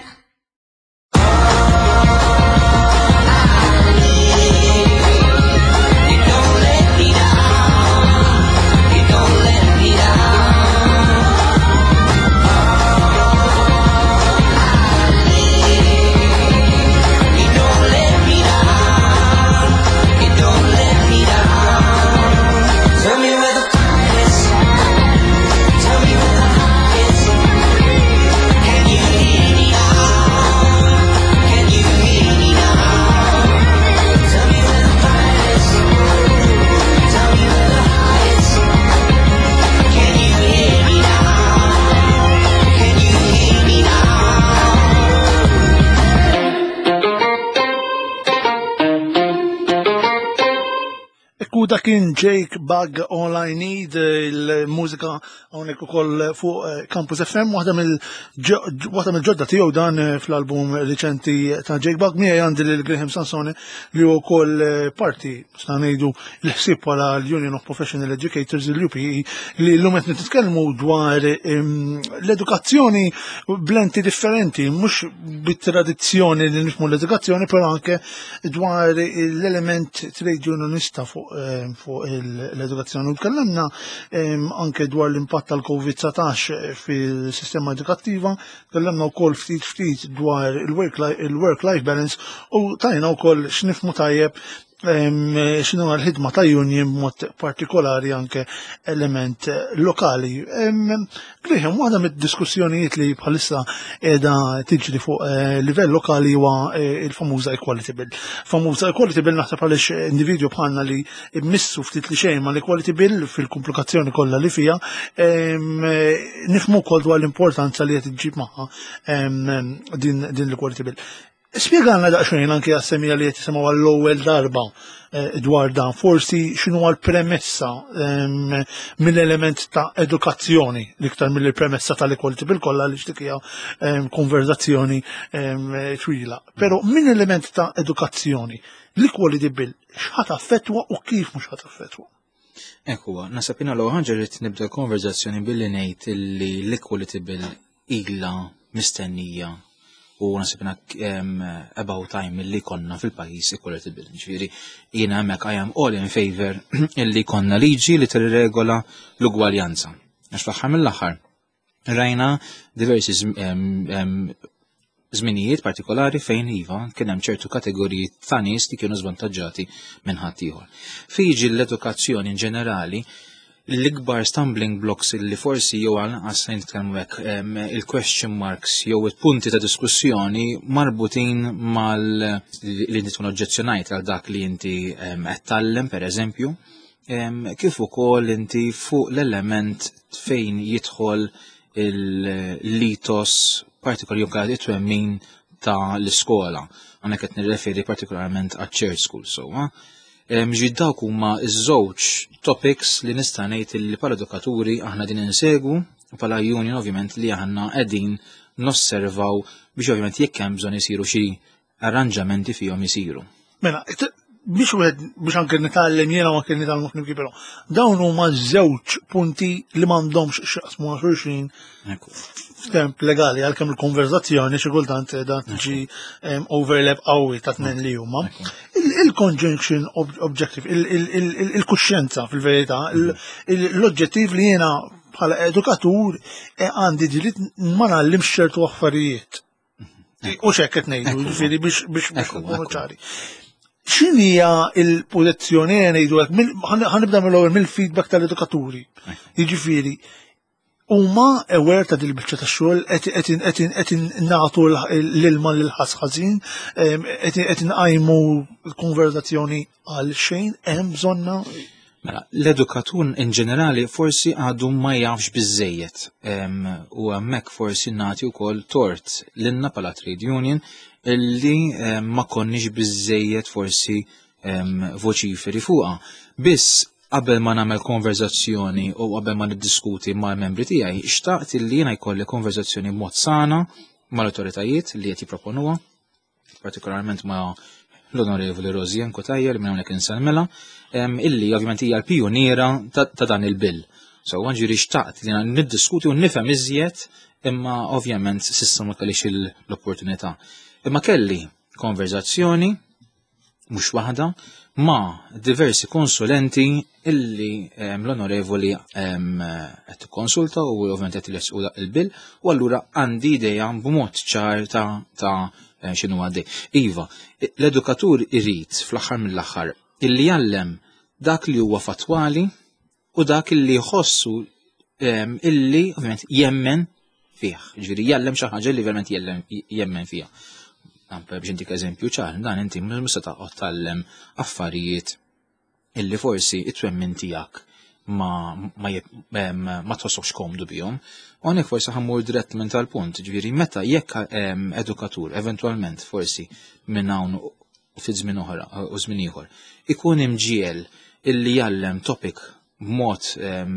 U dak kien Jake Bugg All I Need, il-mużika hawnhekk ukoll fuq Campus F M, waħda mill-waħda mill-ġodda tiegħu dan fl-album riċenti ta' Jake Bugg. Miegħi għandi lil Graham Sansone li huwa wkoll parti sta ngħidu l-ħsieb bħala l-Union of Professional Educators, il-U P E, li llum qed nitkellmu dwar l-edukazzjoni blenti differenti, mhux bit-tradizzjoni li nifhmu l-edukazzjoni, però anke dwar l-element trade unionista fuq fuq l-edukazzjoni. U tkellimna anke dwar l-impatt tal-COVID nineteen fil-sistema edukattiva, tkellimna wkoll ftit ftit dwar il-work-life balance u tajna wkoll x'nifhmu tajjeb x'inhu l-ħidma ta' union b'mod partikolari anke element lokali. Graham, waħda mid-diskussjonijiet li bħalissa qiegħda tiġri fuq livell lokali huwa il-famuża Equality Bill. Famuża Equality Bill naħseb għaliex individwu bħalna li mmissu ftit li xejn ma l-Equality Bill fil-komplikazzjoni kollha li fiha, nifhmu wkoll dwar l-importanza li qed iġġib magħha din l-Equality Bill. Spjegana daqsxejn anke għas-semija li qed jisimgħu għall-ewwel darba dwar dan, forsi x'inhu l-premessa mill-element ta' edukazzjoni l-iktar mill-premessa tal-Equality Bill kollha li dik hija konverzazzjoni twila. Però min element ta' edukazzjoni l-Equality Bill x'ħadd affettwa u kif mhux ħadd affettwa? Ekku, nasab jiena l-ewwel ħaġa rrid nibda l-konverzazzjoni billi ngħid li l-Equality Bill ilha mistennija u nasibna about time illi konna fil-pajis Equality Bill. Ġifieri jiena hemmhekk I am all in favor illi konna liġi li tirregola l-ugwaljanza. Għax fl-aħħar mill-aħħar rajna diversi żminijiet partikolari fejn iva kien hemm ċertu kategoriji ta' nies li kienu żvantaġġati minn ħadd ieħor. Fiġi l-edukazzjoni in ġenerali l-ikbar stumbling blocks li forsi jew għal nitkellmu hekk il-question marks jew il-punti ta' diskussjoni marbutin mal li tkun oġġezzjonajt għal dak li inti qed tallem pereżempju, kif ukoll inti fuq l-element fejn jidħol il-litos partikolari jew it-twemmin ta' l-iskola. Għandek qed nirreferi partikolarment għat-church school sewwa. Ġid dawk huma iż-żewġ topics li nista' ngħid li bħala edukaturi aħna din insegu u bħala union ovvjament li aħna qegħdin nosservaw biex ovvjament jekk hemm bżonn isiru xi arranġamenti fihom isiru. Mela, biex wieħed biex anke nitgħallem jiena ma kien nitgħallem ħafna però dawn huma żewġ punti li m'għandhomx x'jaqsmu ma' xulxin f'temp legali għalkemm il-konverzazzjoni xi kultant qiegħda tiġi overlap qawwi ta' tnejn li huma. Il-conjunction objective, il-kuxjenza fil-verità, l-oġġettiv li jiena bħala edukatur għandi ġilit ma nagħallimx ċertu affarijiet. U x'hekk qed ngħidu, jiġifieri biex biex nkunu ċari. X'inhija l-pożizzjoni ngħidu hekk ħanibda mill-ewwel mill-feedback tal-edukaturi. Jiġifieri huma aware ta' dil biċċa tax-xogħol qed nagħtu l-ilma lil ħasħażin, qed inqajmu l-konverzazzjoni għal xejn hemm bżonna. Mela, l-edukatur in ġenerali forsi għadu ma jafx biżejjed u hemmhekk forsi nagħti wkoll tort lilna bħala trade union illi ma konniex biżejjed forsi voċiferi fuqha. Biss qabel ma nagħmel konverzazzjoni u qabel ma niddiskuti mal-membri tiegħi, xtaqt illi jiena jkolli konverzazzjoni b'mod sana mal-awtoritajiet li qed jipproponuha, partikolarment ma' l-Onorevoli Rozien Kutajja li minn hawnhekk insellmilha, illi ovvjament hija l-pjuniera ta' dan il-bill. So ġieri xtaqt li niddiskuti u nifhem iżjed imma ovvjament s'issa ma kellix l-opportunità. Imma kelli konverzazzjoni mhux waħda ma' diversi konsulenti illi um, l-onorevoli um, qed konsulta u ovvjament qed ilesqu il-bil u allura għandi idea b'mod ċar ta' ta' x'inhu għaddej. Iva, l-edukatur irid fl-aħħar mill-aħħar illi jallem dak li huwa fatwali u dak illi jħossu um, illi ovvjament jemmen fih. Ġifieri jallem xi ħaġa li verament jemmen fiha. Biex intik eżempju ċar, dan inti mhux se taqgħod tallem affarijiet illi forsi it-twemmin tiegħek ma ma ma tħossokx komdu bihom. U hawnhekk forsi ħammur direttament għall punt, ġifieri meta jekk edukatur eventwalment forsi minn hawn fi żmien oħra u żmien ieħor ikun imġiel illi jallem topic b'mod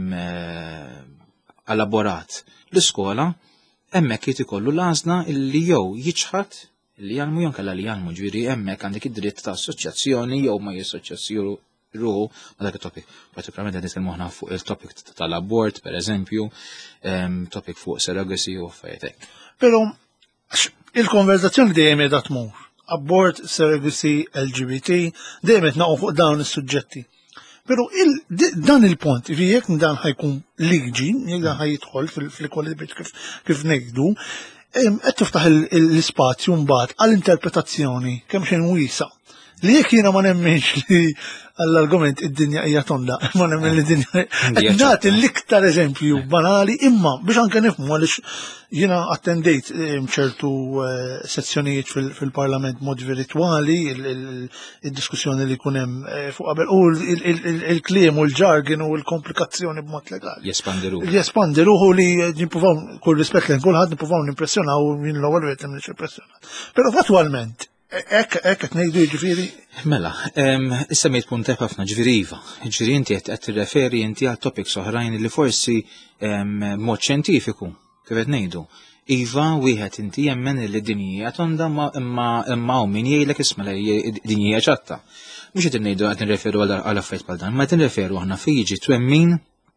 elaborat l-iskola, hemmhekk jrid ikollu l-għażla illi jew jiġħad li jgħalmu jon kalla li jgħalmu ġviri emmek għandek id-dritt ta' assoċjazzjoni jew ma jissoċjazzju ruħu ma dak il-topic. Partikolarment għandek il-moħna fuq il-topic tal-abort, per eżempju, topic fuq surrogacy u affarijiet. Pero il-konverzazzjoni dejjem qiegħda tmur. Abort, surrogacy, L G B T, dejjem qed naqgħu fuq dawn is-suġġetti. Pero dan il-punt, jekk dan ħajkun liġi, jekk dan ħajidħol fil-equality kif ngħidu, qed tiftaħ l-ispazju mbagħad għall-interpretazzjoni kemm xejn wiesa. Li jekk jiena ma nemminx li għall-argument id-dinja hija tonda, ma nemmen li dinja qed nagħti l-iktar eżempju banali imma biex anke nifhmu għaliex jiena attendejt ċertu sezzjonijiet fil-Parlament mod virtwali, id-diskussjoni li jkun hemm fuq qabel u l-kliem u l-ġargin u l-komplikazzjoni b'mod legali. Jespandiru. Jespandiru li nippruvaw kull rispett lejn kulħadd nippruvaw nimpressjonaw min l-ewwel wieħed nix impressjonat. Però fatwalment Ek, ek, ek, nejdu ġifiri? Mela, issa mejt punt ħafna ġifiri iva. Ġifiri inti għed t-referi inti għal topics oħrajn li forsi mod ċentifiku, kif qed nejdu. Iva, wieħed inti jemmen li dinjija tonda imma u min jgħidlek isma' li dinjija ċatta. Mhux qed nejdu qed nirreferu għal affarijiet bħal dan, ma qed nirreferu aħna fi jiġi twemmin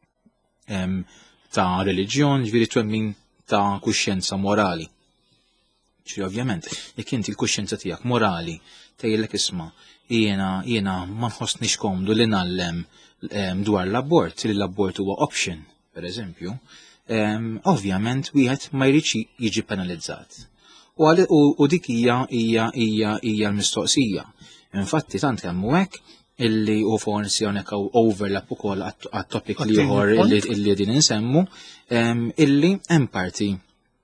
ta' reliġjon, ġifiri twemmin ta' kuxjenza morali. ċi ovvjament, jekk inti l-kuxjenza tiegħek morali tgħidlek isma' jiena jiena ma nħossniex komdu li nallem dwar l-abort, li l-abort huwa option, pereżempju, ovvjament wieħed ma jridx jiġi penalizzat. U dik hija hija hija hija l-mistoqsija. Infatti tant kemm hekk illi u forsi hawnhekk overlap ukoll għat-topic li ieħor illi din insemmu, illi hemm parti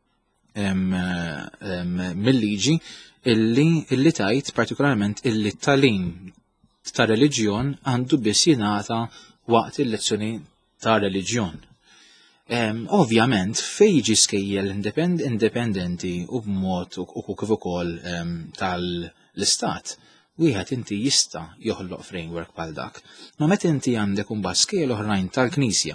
mill-liġi illi illi tajt partikolarment illi talim ta' reliġjon għandu biss jingħata waqt il-lezzjoni ta' reliġjon. Ovvjament fejn jiġi skejjel indipendenti u b'mod u kif ukoll tal-istat, wieħed inti jista' joħloq framework bħal dak. Ma meta inti għandek imbagħad skejjel oħrajn tal-Knisja,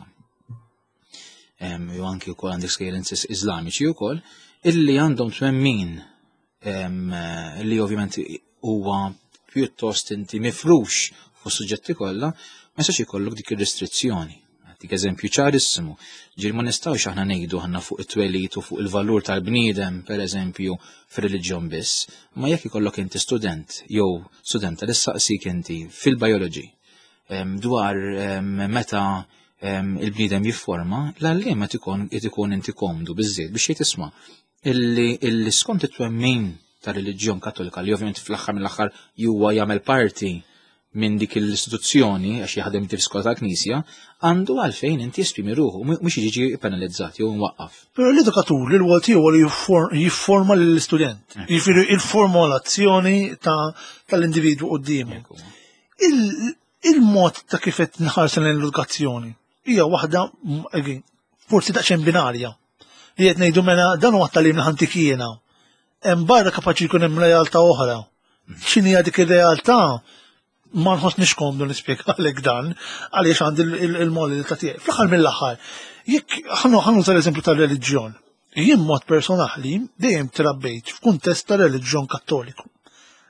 jew anke wkoll għandek skejjel Iżlamiċi wkoll, illi għandhom twemmin li ovvjament huwa pjuttost inti mifrux fuq suġġetti kollha, ma jistax ikollok dik ir-restrizzjoni. Dik eżempju ċarissimu. Ġieli ma nistgħux aħna ngħidu aħna fuq it-twelid u fuq il-valur tal-bniedem pereżempju fir-reliġjon biss, ma jekk ikollok inti student jew studenta li ssaqsik inti fil-biology dwar meta il-bniedem jifforma, l-għalliem qed ikun inti komdu biżżejjed biex jgħid isma' illi skont it-twemmin ta' reliġjon Kattolika li ovvjament fl-aħħar mill-aħħar huwa jagħmel parti minn dik l-istituzzjoni għax jaħdem fil-iskola tal-Knisja, għandu għalfejn inti jesprimi ruħu, mhux jiġi penalizzat jew nwaqqaf. Però l-edukatur li l-wol tiegħu li jifforma lill-istudent. Jiġifieri il-formulazzjoni tal-individwu qudiemu. Il-mod ta' kif qed nħarsu l-edukazzjoni hija waħda forsi daqsxejn binarja. Li qed ngħidu mela dan huwa tagħlim l-antikiena. Hemm barra kapaċi jkun hemm realtà oħra. X'inhi dik ir-realtà? Ma nħossniex komdu nispjegalek dan għaliex għandi il-model ta' tiegħi. Fl-aħħar mill-aħħar, jekk ħanuża l-eżempju tal-reliġjon. Jien mod personali dejjem trabbejt f'kuntest ta' reliġjon Kattoliku.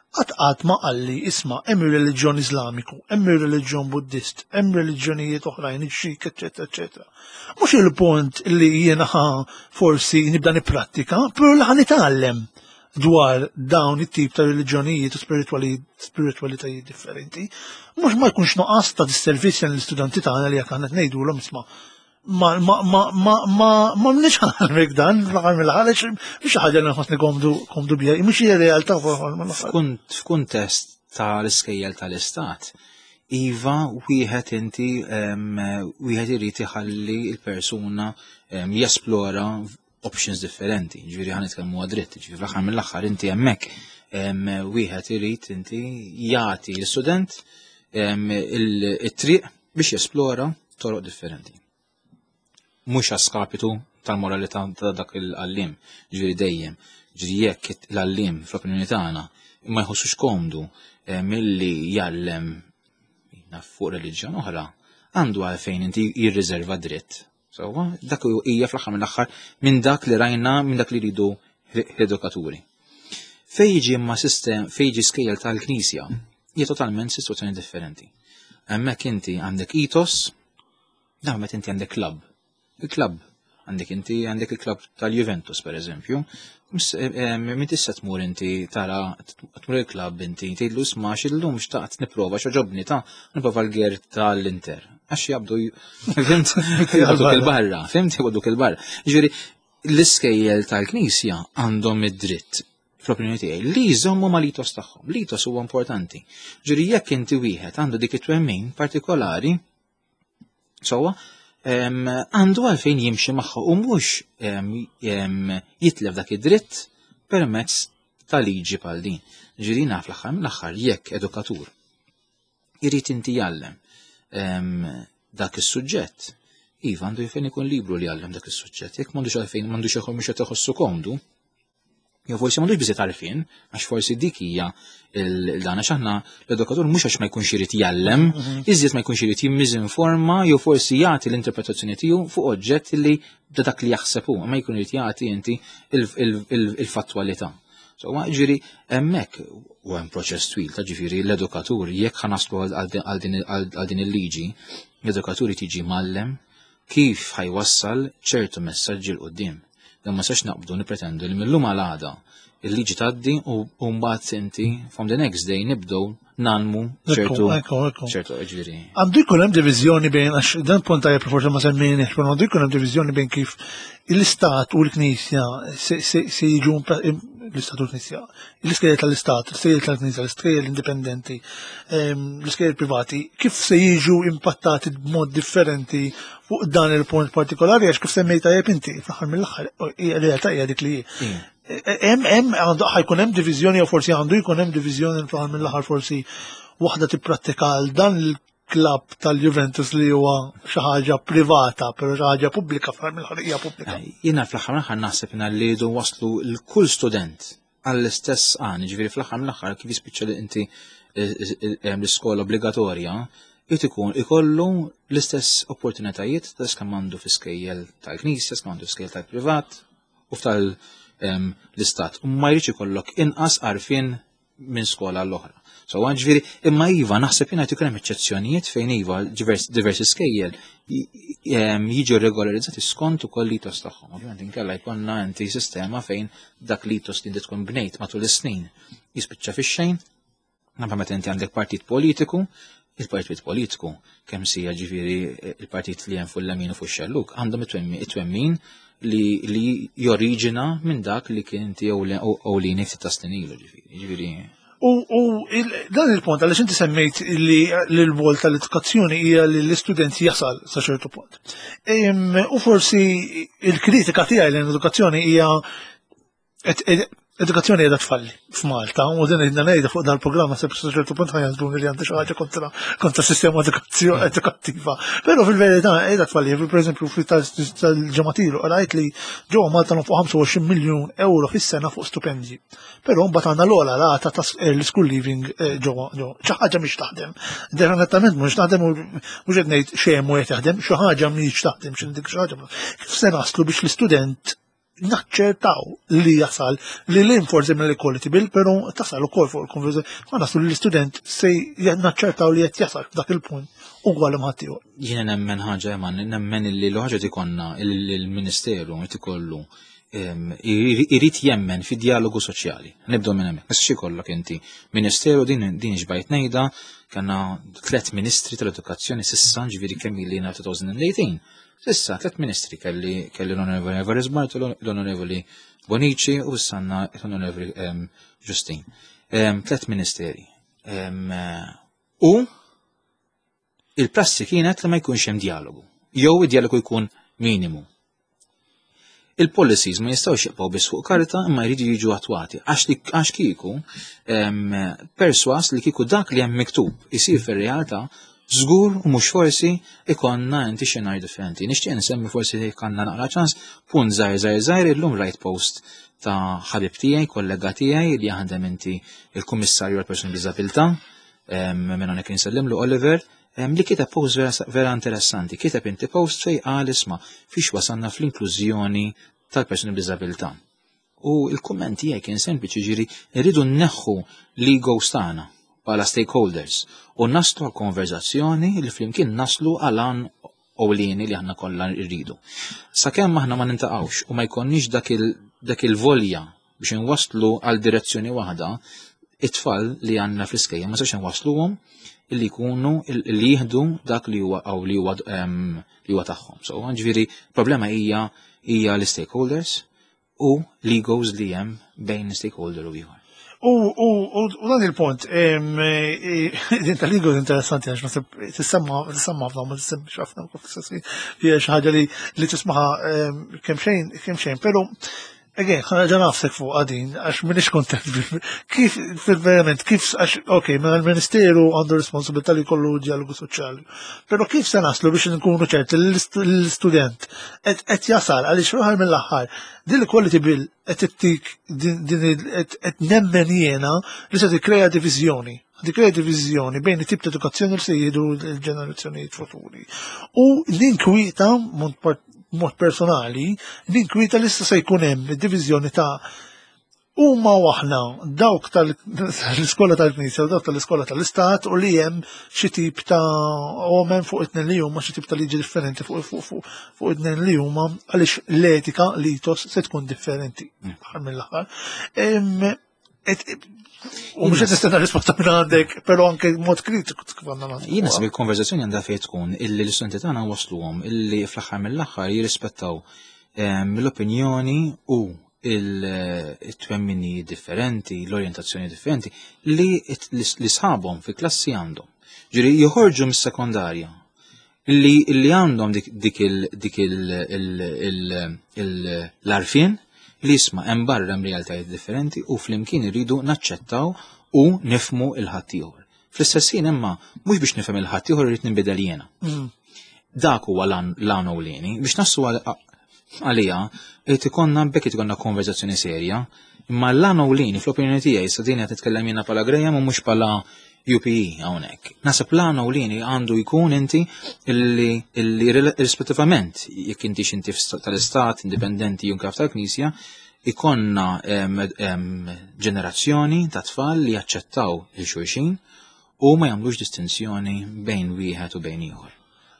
Qatt qatt ma qalli isma' hemm ir-reliġjon Iżlamiku, hemm ir-reliġjon Buddist, hemm reliġjonijiet oħrajn, iċ-Xik, eċetera, eċetera. Mhux il-punt li jiena forsi nibda nipprattika, però li ħa nitgħallem dwar dawn it-tip ta' reliġjonijiet u spiritwalitajiet differenti, mhux ma jkunx noqas ta' dis-servizz lill-istudenti tagħna li jekk aħna ngħidulhom isma' ma ma ma ma ma ma mniex ħalmek dan fl-aħħar mill-aħħar mhux ħaġa li nħossni komdu komdu biha, mhux hija realtà f'kuntest tal-iskejjel tal-istat. Iva wieħed inti wieħed irid iħalli l-persuna jesplora options differenti, ġifieri ħa nitkellmu dritt, ġifieri fl-aħħar mill-aħħar inti hemmhekk wieħed irid inti jagħti l-student it-triq biex jesplora toroq differenti. Mhux għaskapitu tal-moralità ta' dak il-għallim, ġifieri dejjem, ġifieri jekk l-għallim fl-opinjoni tagħna ma jħossux komdu milli jgħallem fuq reliġjon oħra, għandu għalfejn inti jirriserva dritt. So, dak hija fl-aħħar mill-aħħar minn dak li rajna minn dak li jridu l-edukaturi. Fejn jiġi imma sistem, fejn jiġi skejjel tal-Knisja, hija totalment sitwazzjoni differenti. Hemmhekk inti għandek ethos, dan meta inti għandek klabb. Il-klabb, għandek inti għandek il-klabb tal-Juventus per eżempju, min tista' tmur inti tara tmur il-klabb inti tgħidlu isma' x'illum xtaqt nipprova x'oġobni ta' nipprova l-ger tal-Inter. Għax jabdu fimt jabdu il-barra, fimt jabdu il-barra. Ġifieri l-iskejjel tal-Knisja għandhom id-dritt fl-opinjoni tiegħi li jżommu ma' litos tagħhom. Litos huwa importanti. Ġifieri jekk inti wieħed għandu dik it-twemmin partikolari, sewwa għandu għalfejn jimxi magħha u mhux jitlef dak id-dritt permezz ta' liġi bħal din. Ġifieri naf l-aħħar mill-aħħar jekk edukatur irid inti jgħallem dak is-suġġett, iva għandu jfejn ikun libru li jgħallem dak is-suġġett. Jekk m'għandux għalfejn m'għandux jieħu mhux qed iħossu komdu, jew forsi m'għandux biżgħet għarfien, għax forsi dik hija il-dana x'aħna l-edukatur mhux għax ma jkunx irid jgħallem, iżjed ma jkunx irid jimmiżinforma jew forsi jagħti l-interpretazzjoni tiegħu fuq oġġett li dak li jaħseb hu, ma jkun irid jagħti inti il-fattwalità. So ġifieri hemmhekk u hemm proċess twil ta' ġifieri l-edukatur jekk ħanaslu għal din il-liġi, l-edukatur tiġi mallem kif ħajwassal ċertu messaġġi l qudiem. Dan ma sax naqbdu nipretendu li mill-lum għal-għada il-liġi tgħaddi u mbagħad inti from the next day nibdew nagħmlu ċertu ċertu ġifieri. Għandu jkun hemm diviżjoni bejn għax dan punt tajjeb forsi ma semmejniex, però għandu jkun hemm diviżjoni bejn kif l-Istat u l-Knisja se jiġu l-Istat u l-Knisja, l-iskejjel tal-Istat, l-iskejjel tal-Knisja, l-iskejjel indipendenti, l-iskejjel privati, kif se jiġu impattati b'mod differenti fuq dan il-punt partikolari għax kif semmejta jeb inti fl-aħħar mill-aħħar realtà hija dik li hemm hemm għandu ħajkun hemm diviżjoni jew forsi għandu jkun hemm diviżjoni fl-aħħar mill-aħħar forsi waħda tipprattika għal dan il-klabb tal-Juventus li huwa xi ħaġa privata, però xi ħaġa pubblika fl-aħħar mill-aħħar hija pubblika. Jiena fl-aħħar mill-aħħar naħseb li jdu waslu l-kull student għall-istess għan, ġifieri fl-aħħar mill-aħħar kif jispiċċa li inti l-iskola obbligatorja jrid ikun ikollu l-istess opportunitajiet ta' kemm għandu fi-skejjel tal-Knisja, kemm għandu fi-skejjel tal-privat u tal-istat. U ma jridx ikollok inqas għarfien minn skola l-oħra. So ġifieri imma iva naħseb jiena ikun hemm eċċezzjonijiet fejn iva diversi skejjel jiġu regolarizzati skont ukoll litos tagħhom. Ovvjament inkella jkollna inti sistema fejn dak litos li tkun bnejt matul is-snin jispiċċa fix-xejn. Nabba meta inti għandek partit politiku, il-partit politiku kemm sija ġifieri il-partit li hemm fuq l-lemin u fuq xelluk għandhom it-twemmin li joriġina minn dak li kien inti ewlieni ftit ta' snin ilu ġifieri. U dan il-punt għaliex inti semmejt li l-vol tal-edukazzjoni hija li l-istudent jasal sa ċertu punt. U forsi il-kritika tiegħi l-edukazzjoni hija edukazzjoni qiegħda tfalli f'Malta u din qegħdna ngħidha fuq dal-programma se ċertu punt ħajażluni li għandi xi ħaġa kontra kontra sistema edukattiva. Però fil-verità qiegħda tfalli, pereżempju tal-ġimgħat ilu rajt li ġewwa Malta nofqu ħamsa u għoxrin miljun euro fis-sena fuq stipendji. Però mbagħad għandna l-ogħla rata ta' early school leaving ġewwa xi ħaġa mhix taħdem. Definitament mhux taħdem u mhux qed ngħid xejn mhu qed jaħdem, xi ħaġa mhix taħdem xi dik xi ħaġa. Kif se naslu biex l-istudent naċċertaw li jasal li l-inforzi mill equality bill, pero tasal ukoll fuq il-konverżjoni. Ma naslu li l-istudent se naċċertaw li qed jasal f'dak il-punt ugwali ma' ħaddieħor. Jiena nemmen ħaġa man, nemmen li l-ħaġa tikonna il-Ministeru qed ikollu irid jemmen fi dialogu soċjali. Nibdew minn hemmhekk. Issa xi kollok inti Ministeru din din xbajt ngħidha kellna tliet ministri tal-edukazzjoni sissa ġifieri kemm ilina twenty eighteen. Sissa tliet ministri kelli kelli l-Onorevoli Alvarez Bart, l-Onorevoli Bonici u s-sanna l-Onorevoli Justin. Tliet ministeri. U il-prassi kienet li ma jkunx hemm dialogu. Jew id-dialogu jkun minimu. Il-policies ma jistgħux jibqgħu biss fuq karta imma jridu jiġu attwati. Għax kieku perswas li kieku dak li hemm miktub isir fir-realtà żgur u mhux forsi ikonna inti xenarji differenti. Nixtieq nsemmi forsi ikonna naqra ċans punt żgħir żgħir żgħir illum right post ta' ħabib tiegħi, kollega tiegħi li jaħdem inti il-Kummissarju għall-Persuni b'Diżabilità, minn hawnhekk insellimlu Oliver, li kiteb post vera interessanti. Kiteb inti post fej qal isma' fiex wasanna fl-inklużjoni tal-persuni b'diżabilità. U il-kumment tiegħi kien sempliċi ġiri rridu nneħħu l-egos tagħna bħala stakeholders u naslu għal konverzazzjoni li flimkien naslu għal an ewlieni li aħna kollha rridu. Sakemm aħna ma nintaqgħux u ma jkollniex dak il-volja biex inwasslu għal direzzjoni waħda, it-tfal li għandna fl-iskejja ma sax inwassluhom illi jkunu li jieħdu dak li huwa aw li huwa li huwa tagħhom. So ġifieri problema hija hija l-stakeholders u l-egos li hemm bejn stakeholder u ieħor. U dan il-punt, din tal-egos interessanti għax nasib tissemma tissemma f'dawn ma tissemmix ħafna hija xi ħaġa li tismaħa kemm xejn kemm xejn, però again, ħana nafsek fuq għadin, għax minix kontent kif, fil-verament, kif, għax, ok, minn il-Ministeru għandu responsabilità li kollu dialogu soċjali. Pero kif se naslu biex nkunu ċerti l-student et jasal, għalix ruħar mill-axħar, din il-quality bill et ittik, et nemmen jena li se tikreja divizjoni. Dikreja divizjoni bejn it-tip ta' edukazzjoni li se jihdu l-ġenerazzjonijiet futuri. U l-inkwita, mod personali, l-inkwita li se jkun hemm id-diviżjoni ta' huma waħna dawk tal-iskola tal-Knisja u dawk tal-iskola tal-Istat u li hemm xi tip ta' omen fuq it-tnejn li huma xi tip ta' liġi differenti fuq it-tnejn li huma għaliex l-etika l-itos se tkun differenti aħħar mill-aħħar. U mux nistenna risposta minn għandek, pero anke mod kritiku tfanna. Jina sabi il-konverzazzjoni għandha fejn tkun illi l-istudenti tagħna wasluhom illi fl-aħħar mill-aħħar jirrispettaw l-opinjoni u il-twemmini differenti, l-orientazzjoni differenti li sħabhom fi klassi għandhom. Ġiri joħorġu mis-sekondarja illi għandhom dik l-arfin li jisma' hemm barra hemm realtajiet differenti u flimkien iridu naċċettaw u nifmu il-ħaddieħor. Fl-istess ħin imma mhux biex nifhem il-ħaddieħor irid ninbidel jiena. Dak huwa l-għan ewlieni biex nassu għalija irid ikollna bekk irid ikollna konverzazzjoni serja, imma l-għan ewlieni fl-opinjoni tiegħi sa din qed titkellem jiena bħala Graham u mhux bħala U P E hawnhekk. Nasib l-għan ewlieni għandu jkun inti illi rispettivament jekk inti x'inti tal-istat indipendenti jew kaf tal-Knisja ikonna ġenerazzjoni ta' tfal li jaċċettaw il-xulxin u ma jagħmlux distinzjoni bejn wieħed u bejn ieħor.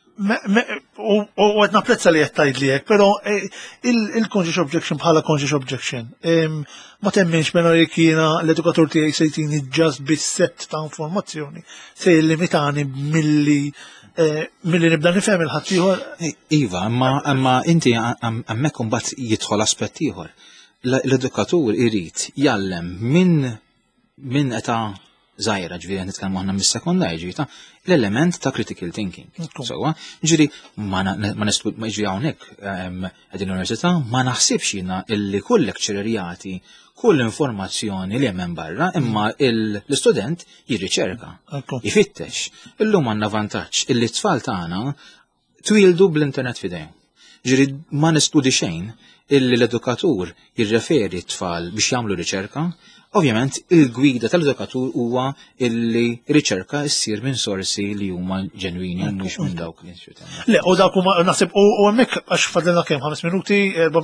U għed napprezza li jattajt li jek, pero il-conscious objection bħala conscious objection, ma temminx mena li kiena l-edukatur tijaj sejtini ġast bis-set ta' informazzjoni, se limitani mill-li mill-li nibda nifhem il-ħaddieħor. Iva, imma inti hemmhekk imbagħad jidħol aspett ieħor. L-edukatur irid jallem minn età żgħira ġifieri qed nitkellmu aħna mis-sekondarja ġifieri l-element ta' critical thinking. Sewwa, ġifieri ma ġifieri hawnhekk qegħdin l-università ma naħsibx jiena illi kull lecturer jagħti kull informazzjoni li hemm barra imma l-istudent jirriċerka, jifittex. Illum għandna vantaġġ illi t-tfal tagħna twildu bl-internet f'idejhom. Ġifieri ma nistudi xejn illi l-edukatur jirreferi t-tfal biex jagħmlu riċerka Ovvjament, il-gwida tal-edukatur huwa illi riċerka ssir minn sorsi li huma ġenwini mhux minn dawk li Le, u dak huma naħseb u hemmhekk għax fadlilna kemm ħames minuti,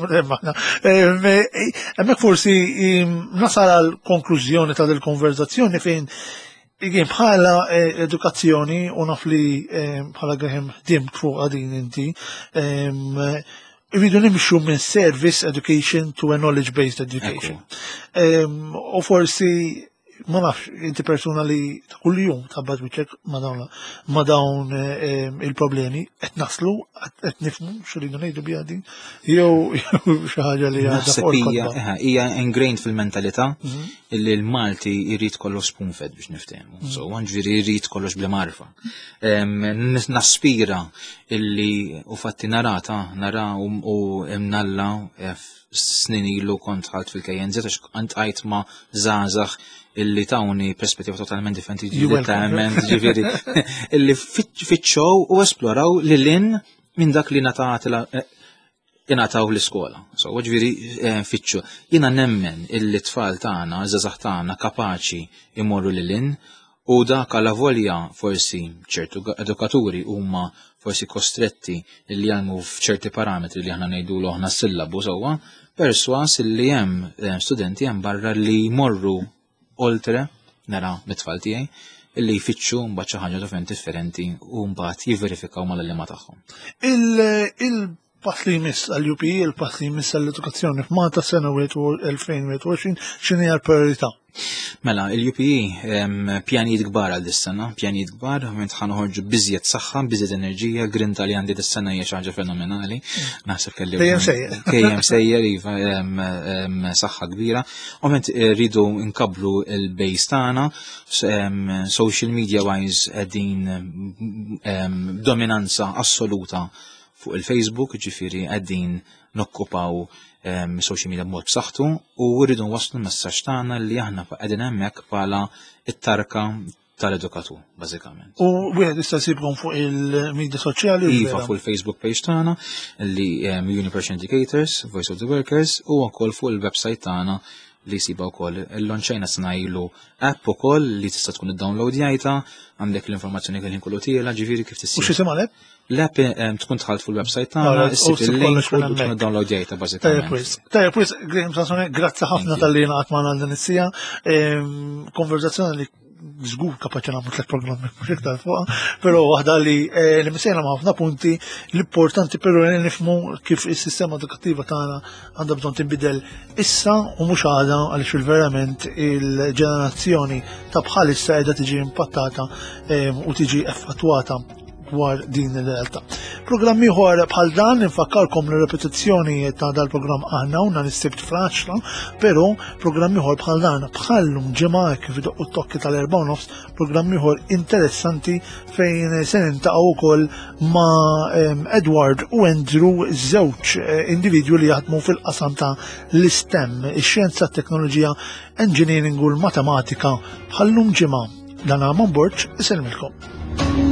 hemmhekk forsi nasal għal konklużjoni ta' il-konverzazzjoni fejn jien bħala edukazzjoni u naf li bħala Graham ħdimt fuq għadin inti Irridu nimxu minn service education to a knowledge-based education. U forsi, ma nafx, inti persuna li ta' kull-jum tabbat wiċċek ma dawn il-problemi, qed naslu, qed nifmu x'ridu ngħidu biha din, jew xi ħaġa li għadha fuq hija ingrained fil-mentalità illi l-Malti jrid kollox spoon-fed biex niftehmu. So ġifieri jrid kollox bla marfa. Naspira illi u fatti narata, nara u imnalla snin ilu kont ħalt fil-K N Z għax kont għajt ma' żgħażagħ illi tawni perspettiva totalment differenti ġifieri ġifieri illi fitxow u esploraw lil-in minn dak li ingħataw l-iskola. So ġifieri fitxu. Jiena nemmen illi tfal tagħna, żgħażagħ tagħna kapaċi imorru lil-in u dak għal volja forsi ċertu edukaturi huma forsi kostretti illi jgħalmu f'ċerti parametri li aħna ngħidu aħna s-sillabu sewwa, perswas illi hemm studenti hemm barra li jmorru oltre nara mit-tfal tiegħi illi jfittxu mbagħad xi ħaġa totalment differenti u mbagħad jivverifikaw mal-allima tagħhom. Il-pass li jmiss għall-U P, il-pass li jmiss għall-edukazzjoni f'Malta sena elfejn u għoxrin x'inhi l-priorità? Mela, il-U P E pjanijiet kbar għal dis-sena, pjanijiet kbar, ment ħanoħorġu biżjed saħħa, biżjed enerġija, grinta li għandi dis-sena hija xi ħaġa fenomenali. Naħseb kelli Kejjem sejjer. Kejjem sejjer iva saħħa kbira. Ovvjament rridu nkablu il-base tagħna, social media wise qegħdin dominanza assoluta fuq il-Facebook, ġifieri qegħdin nokkupaw social media b'mod b'saħħtu u rridu waslu l-messaġġ tagħna li aħna qegħdin hemmhekk bħala it-tarka tal-edukatur, bażikament. U wieħed jista' jsibhom fuq il-medja soċjali? Iva fuq il-Facebook page tagħna li Universal Educators, Voice of the Workers u wkoll fuq il-website tagħna li jsiba wkoll il-lonċejna snajlu app ukoll li tista' tkun id-downloadjajta, għandek l-informazzjoni kelli kollu tiela, ġifieri kif tissir. U x'isima l-app? L-app tkun tħalt fuq il-website tagħna, issib il-link u tkun downloadjajta bażikament. Tajjeb wis, Graham Sansone, grazzi ħafna tal-li ngħaqad magħna din is-sija. Konverzazzjoni li żgur kapaċi nagħmlu tliet programmi mhux iktar fuqha, però waħda li li missejna ma' ħafna punti l-importanti però li nifhmu kif is-sistema edukattiva tagħna għandha bżonn tinbidel issa u mhux għada għaliex verament il-ġenerazzjoni ta' bħalissa qiegħda tiġi impattata u tiġi effettwata dwar din il-realtà. Programm ieħor bħal dan infakkarkom l-repetizzjoni ta' dal-programm aħna u nhar is-sibt fl-għaxra, però programm ieħor bħal dan bħallum ġimgħa kif idoqqu t-tokki tal-erba' u nofs, programm ieħor interessanti fejn se niltaqgħu wkoll ma' Edward u Andrew, żewġ individwi li jaħdmu fil-qasam ta' l-STEM, ix-xjenza, t-teknoloġija, engineering u l-matematika bħallum ġimgħa. Dan għal Borċ iselmilkom.